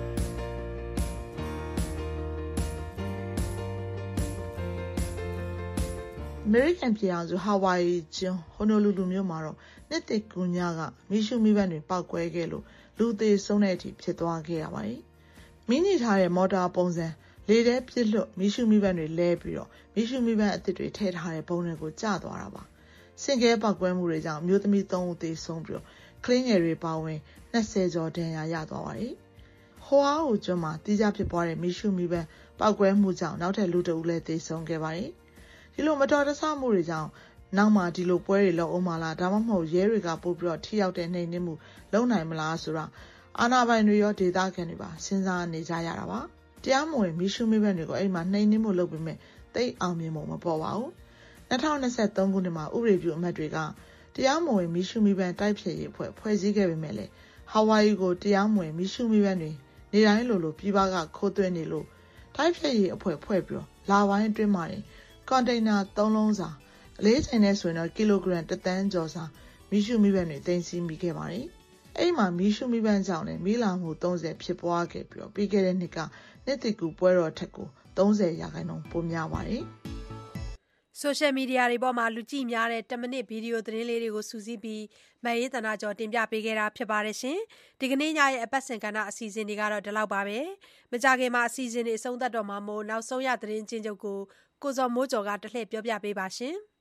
အမေရိကန်ပြည်ထောင်စုဟာဝိုင်ယီကျွန်းဟိုနိုလူလူမြို့မှာတော့နှစ်သစ်ကူးညကမီးရှူးမီးပန်းတွေပောက်ကွဲခဲ့လို့လူသေဆုံးတဲ့အထိဖြစ်သွားခဲ့ရပါတယ်။မီးညစ်ထားတဲ့မော်တာပုံစံလေထဲပြစ်လွတ်မီးရှူးမီးပန်းတွေလဲပြီးတော့မီးရှူးမီးပန်းအသစ်တွေထည့်ထားတဲ့ဘုံတွေကိုကျသွားတာပါ။စင်ကဲပောက်ကွဲမှုတွေကြောင့်မျိုးသမီး3ဦးသေဆုံးပြီးတော့ကလေးငယ်တွေပါဝင်20ကျော်ဒဏ်ရာရသွားပါတယ်။ဟိုဟာအိုကျွန်းမှာတိကျဖြစ်ပွားတဲ့မီးရှူးမီးပန်းပောက်ကွဲမှုကြောင့်နောက်ထပ်လူတဦးလည်းသေဆုံးခဲ့ပါတယ်။ဒီလိုမတော်တဆမှုတွေကြောင့်နောက်မှာဒီလိုပွဲတွေလုပ်အောင်မလားဒါမှမဟုတ်ရဲတွေကပို့ပြီးတော့ထိရောက်တဲ့နှိမ်နင်းမှုလုပ်နိုင်မလားဆိုတာအာဏာပိုင်တွေရောဒေသခံတွေပါစဉ်းစားနေကြရတာပါ။တရားမဝင်မီးရှူးမီးပန်းတွေကိုအဲ့မှာနှိမ်နင်းမှုလုပ်ပြီးမဲ့တိတ်အောင်မြင်မှုမပေါ်ပါဘူး။2023ခုနှစ်မှာဥပဒေပြုအမတ်တွေကတရားမဝင်မီးရှူးမီးပန်းတိုက်ဖျက်ရေးအဖွဲ့ဖွဲ့စည်းခဲ့ပေမဲ့လည်းဟာဝိုင်ယီကိုတရားမဝင်မီးရှူးမီးပန်းတွေနေတိုင်းလိုပြည်ပကခိုးသွင်းနေလို့တိုက်ဖျက်ရေးအဖွဲ့ဖွဲ့ပြီးတော့လာဝိုင်းအတွင်းမှာကွန်တိန်နာ3လုံးစာအလေးချိန်နဲ့ဆိုရင်တော့ကီလိုဂရမ်1တန်းကျော်စာမီးရှူးမီးပန်းတွေတင်စီမိခဲ့ပါတယ်။အဲ့မှာမီးရှူးမီးပန်းကြောင့်လည်းမီးလောင်မှု30ဖြစ်ပွားခဲ့ပြီးတော့ပြီးခဲ့တဲ့နှစ်ကနှစ်တကူပွဲတော်ထက်ကို30%ပိုများပါတယ်။ Social media တွေပေါ်မှာလူကြည့်များတဲ့10မိနစ်ဗီဒီယိုသတင်းလေးတွေကိုစူးစီးပြီးမရေးသနာကျော်တင်ပြပေးခဲ့တာဖြစ်ပါတယ်ရှင်။ဒီကနေ့ညရဲ့အပတ်စဉ်ကဏ္ဍအစီအစဉ်တွေကတော့ဒီလောက်ပါပဲ။မကြခင်မှာအစီအစဉ်တွေအဆုံးသတ်တော့မှာမို့နောက်ဆုံးရသတင်းချင်းချုပ်ကိုဇော်မိုးကျော်ကတလှည့်ပြောပြပေးပါရှင်။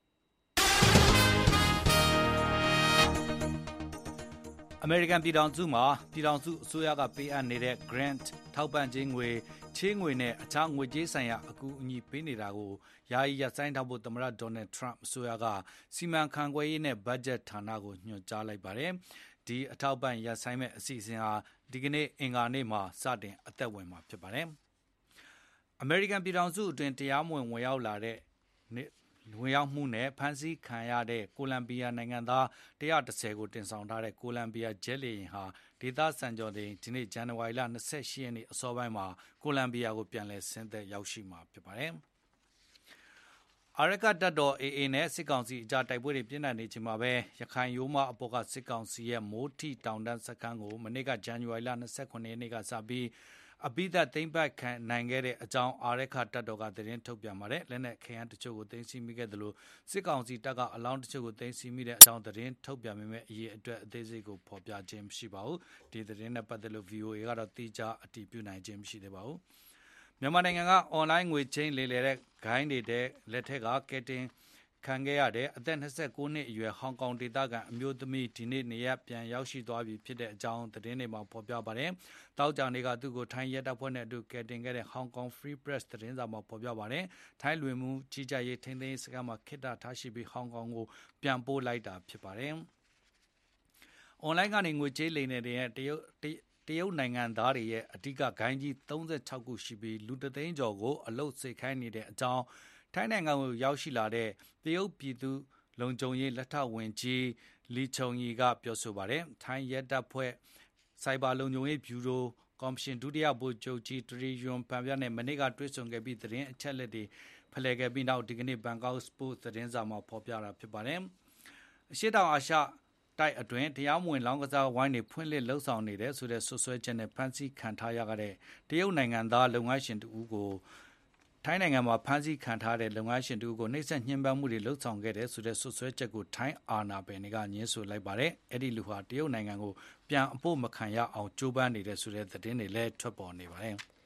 အမေရိကန်ပြည်ထောင်စုမှာပြည်ထောင်စုအစိုးရကပေးအပ်နေတဲ့ grant ထောက်ပံ့ကြေးငွေချေးငွေနဲ့အခြားငွေကြေးဆိုင်ရာအကူအညီပေးနေတာကိုယာယီရပ်ဆိုင်းထားဖို့သမ္မတဒေါ်နယ်ထရန့်အစိုးရကစီမံခန့်ခွဲရေးနဲ့ဘတ်ဂျက်ဌာနကိုညွှန်ကြားလိုက်ပါတယ်။ဒီအထောက်ပံ့ရပ်ဆိုင်းမဲ့အစီအစဉ်ဟာဒီကနေ့အင်္ဂါနေ့မှာစတင်အသက်ဝင်မှာဖြစ်ပါတယ်။အမေရိကန်ပြည်ထောင်စုအတွင်းတရားမဝင်ဝင်ရောက်လာတဲ့ဝင်ရောက်မှုနဲ့ဖမ်းဆီးခံရတဲ့ကိုလံဘီယာနိုင်ငံသား130ကိုတင်ဆောင်ထားတဲ့ကိုလံဘီယာဂျက်လေယာဉ်ဟာဒေသစံတော်ချိန်ဒီနေ့ဇန်နဝါရီလ28ရက်နေ့အစောပိုင်းမှာကိုလံဘီယာကိုပြန်လည်ဆင်းသက်ရောက်ရှိမှာဖြစ်ပါတယ်။အာရကတပ်တော် AA နဲ့စစ်ကောင်စီအကြားတိုက်ပွဲတွေပြင်းထန်နေချိန်မှာပဲရခိုင်ရိုးမအပေါ်ကစစ်ကောင်စီရဲ့မိုးထီတောင်တန်းစခန်းကိုမနေ့ကဇန်နဝါရီလ29ရက်နေ့ကစပြီးအပိသက်သိမ့်ပတ်ခံနိုင်ခဲ့တဲ့အကြောင်းအာရခတပ်တော်ကသတင်းထုတ်ပြန်ပါတယ်။လက်နက်ခဲယမ်းတချို့ကိုသိမ်းဆည်းမိခဲ့တယ်လို့စစ်ကောင်စီတပ်ကအလောင်းတချို့ကိုသိမ်းဆည်းမိတဲ့အကြောင်းသတင်းထုတ်ပြန်ပေမဲ့အရေးအတွက်အသေးစိတ်ကိုဖော်ပြခြင်းမရှိပါဘူး။ဒီသတင်းနဲ့ပတ်သက်လို့ VOA ကတော့တိကျအတည်ပြုနိုင်ခြင်းမရှိသေးပါဘူး။မြန်မာနိုင်ငံကအွန်လိုင်းငွေချင်းလေတဲ့ဂိုင်းတွေတဲ့လက်ထက်ကကက်တင်ခံခဲ့ရတဲ့အသက်29နှစ်အရွယ်ဟောင်ကောင်ဒေသခံအမျိုးသမီးဒီနေ့နေရပြန်ရောက်ရှိသွားပြီဖြစ်တဲ့အကြောင်းသတင်းတွေမှာဖော်ပြပါတယ်။တောက်ကြနေကသူ့ကိုထိုင်းရဲတပ်ဖွဲ့နဲ့အတူကယ်တင်ခဲ့တဲ့ Hong Kong Free Press သတင်းစာမှာဖော်ပြပါတယ်။ထိုင်းလူမှုကြီးကြပ်ရေးထိန်းသိမ်းရေးစခန်းမှာခေတ္တထားရှိပြီးဟောင်ကောင်ကိုပြန်ပို့လိုက်တာဖြစ်ပါတယ်။ အွန်လိုင်းကနေငွေကြေးလိမ်လည်တဲ့တရုတ်နိုင်ငံသားတွေရဲ့အဓိကဂိုင်းကြီး36ခုရှိပြီးလူ3သိန်းကျော်ကိုအလုပ်စေခိုင်းနေတဲ့အကြောင်းထိုင်းနိုင်ငံကိုရောက်ရှိလာတဲ့တရုတ်ပြည်သူ့လုံခြုံရေးလက်ထောက်ဝန်ကြီးလီချုံရီကပြောဆိုပါတယ်။ထိုင်းရဲတပ်ဖွဲ့စိုက်ဘာလုံခြုံရေးဗျူရိုကော်မရှင်ဒုတိယဗိုလ်ချုပ်ကြီးထရီယွန်ပန်ပြနဲ့မနေ့ကတွေ့ဆုံခဲ့ပြီးသတင်းအချက်အလက်တွေဖလှယ်ခဲ့ပြီးနောက်ဒီကနေ့ဘန်ကောက်စပို့သတင်းစာမှာဖော်ပြတာဖြစ်ပါတယ်။အရှေ့တောင်အာရှတိုက်အတွင်းတရားမဝင်လောင်းကစားဝိုင်းတွေဖွင့်လှစ်လှုပ်ဆောင်နေတဲ့ဆိုတဲ့ဆွဆွဲချက်နဲ့ဖမ်းဆီးခံထားရတဲ့တရုတ်နိုင်ငံသားလုပ်ငန်းရှင်တဦးကိုထိုင်းနိုင်ငံမှာဖမ်းဆီးခံထားတဲ့လုပ်ငန်းရှင်တဦးကိုနှိပ်စက်ညှဉ်းပန်းမှုတွေလှုပ်ဆောင်ခဲ့တဲ့ဆိုတဲ့ဆွဆွဲချက်ကိုထိုင်းအာဏာပိုင်တွေကညှင်းဆိုလိုက်ပါတယ်။အဲ့ဒီလူဟာတရုတ်နိုင်ငံကိုပြန်အဖို့မခံရအောင်ကြိုးပမ်းနေတဲ့ဆိုတဲ့သတင်းတွေလည်းထွက်ပေါ်နေပါတယ်။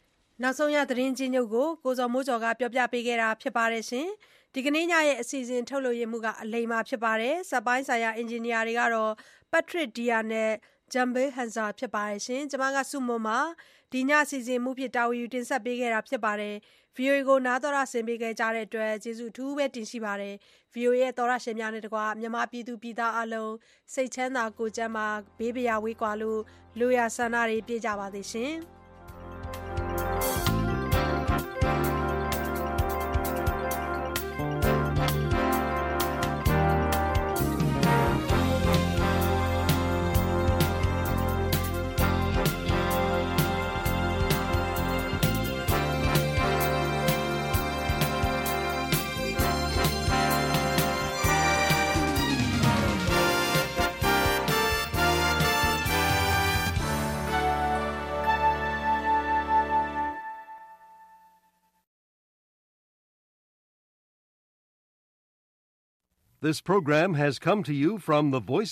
နောက်ဆုံးရသတင်းကြီးညုပ်ကိုကိုဇော်မိုးကျော်ကပြောပြပေးခဲ့တာဖြစ်ပါတယ်ရှင်ဒီကနေ့ညရဲ့အစီအစဉ်ထုတ်လွှင့်ရမှုကအလိမ္မာဖြစ်ပါတယ်စက်ပိုင်းဆိုင်ရာအင်ဂျင်နီယာတွေကတော့ Patrick Dia နဲ့ Jambil Hansa ဖြစ်ပါတယ်ရှင်ကျွန်မကစုမုံမှာဒီညအစီအစဉ်မှုဖြစ်တာဝန်ယူတင်ဆက်ပေးခဲ့တာဖြစ်ပါတယ် VOA ကိုနားတော်ရဆင်ပေးခဲ့ကြတဲ့အတွက်ကျေးဇူးအထူးပဲတင်ရှိပါတယ် VOA ရဲ့တော်ရရှင်များနဲ့တကွာမြန်မာပြည်သူပြည်သားအလုံးစိတ်ချမ်းသာကိုယ်ကျန်းမာဘေးပရာဝေးကွာလို့လူရဆန္ဒတွေပြည့်ကြပါစေရှင် This program has come to you from the Voice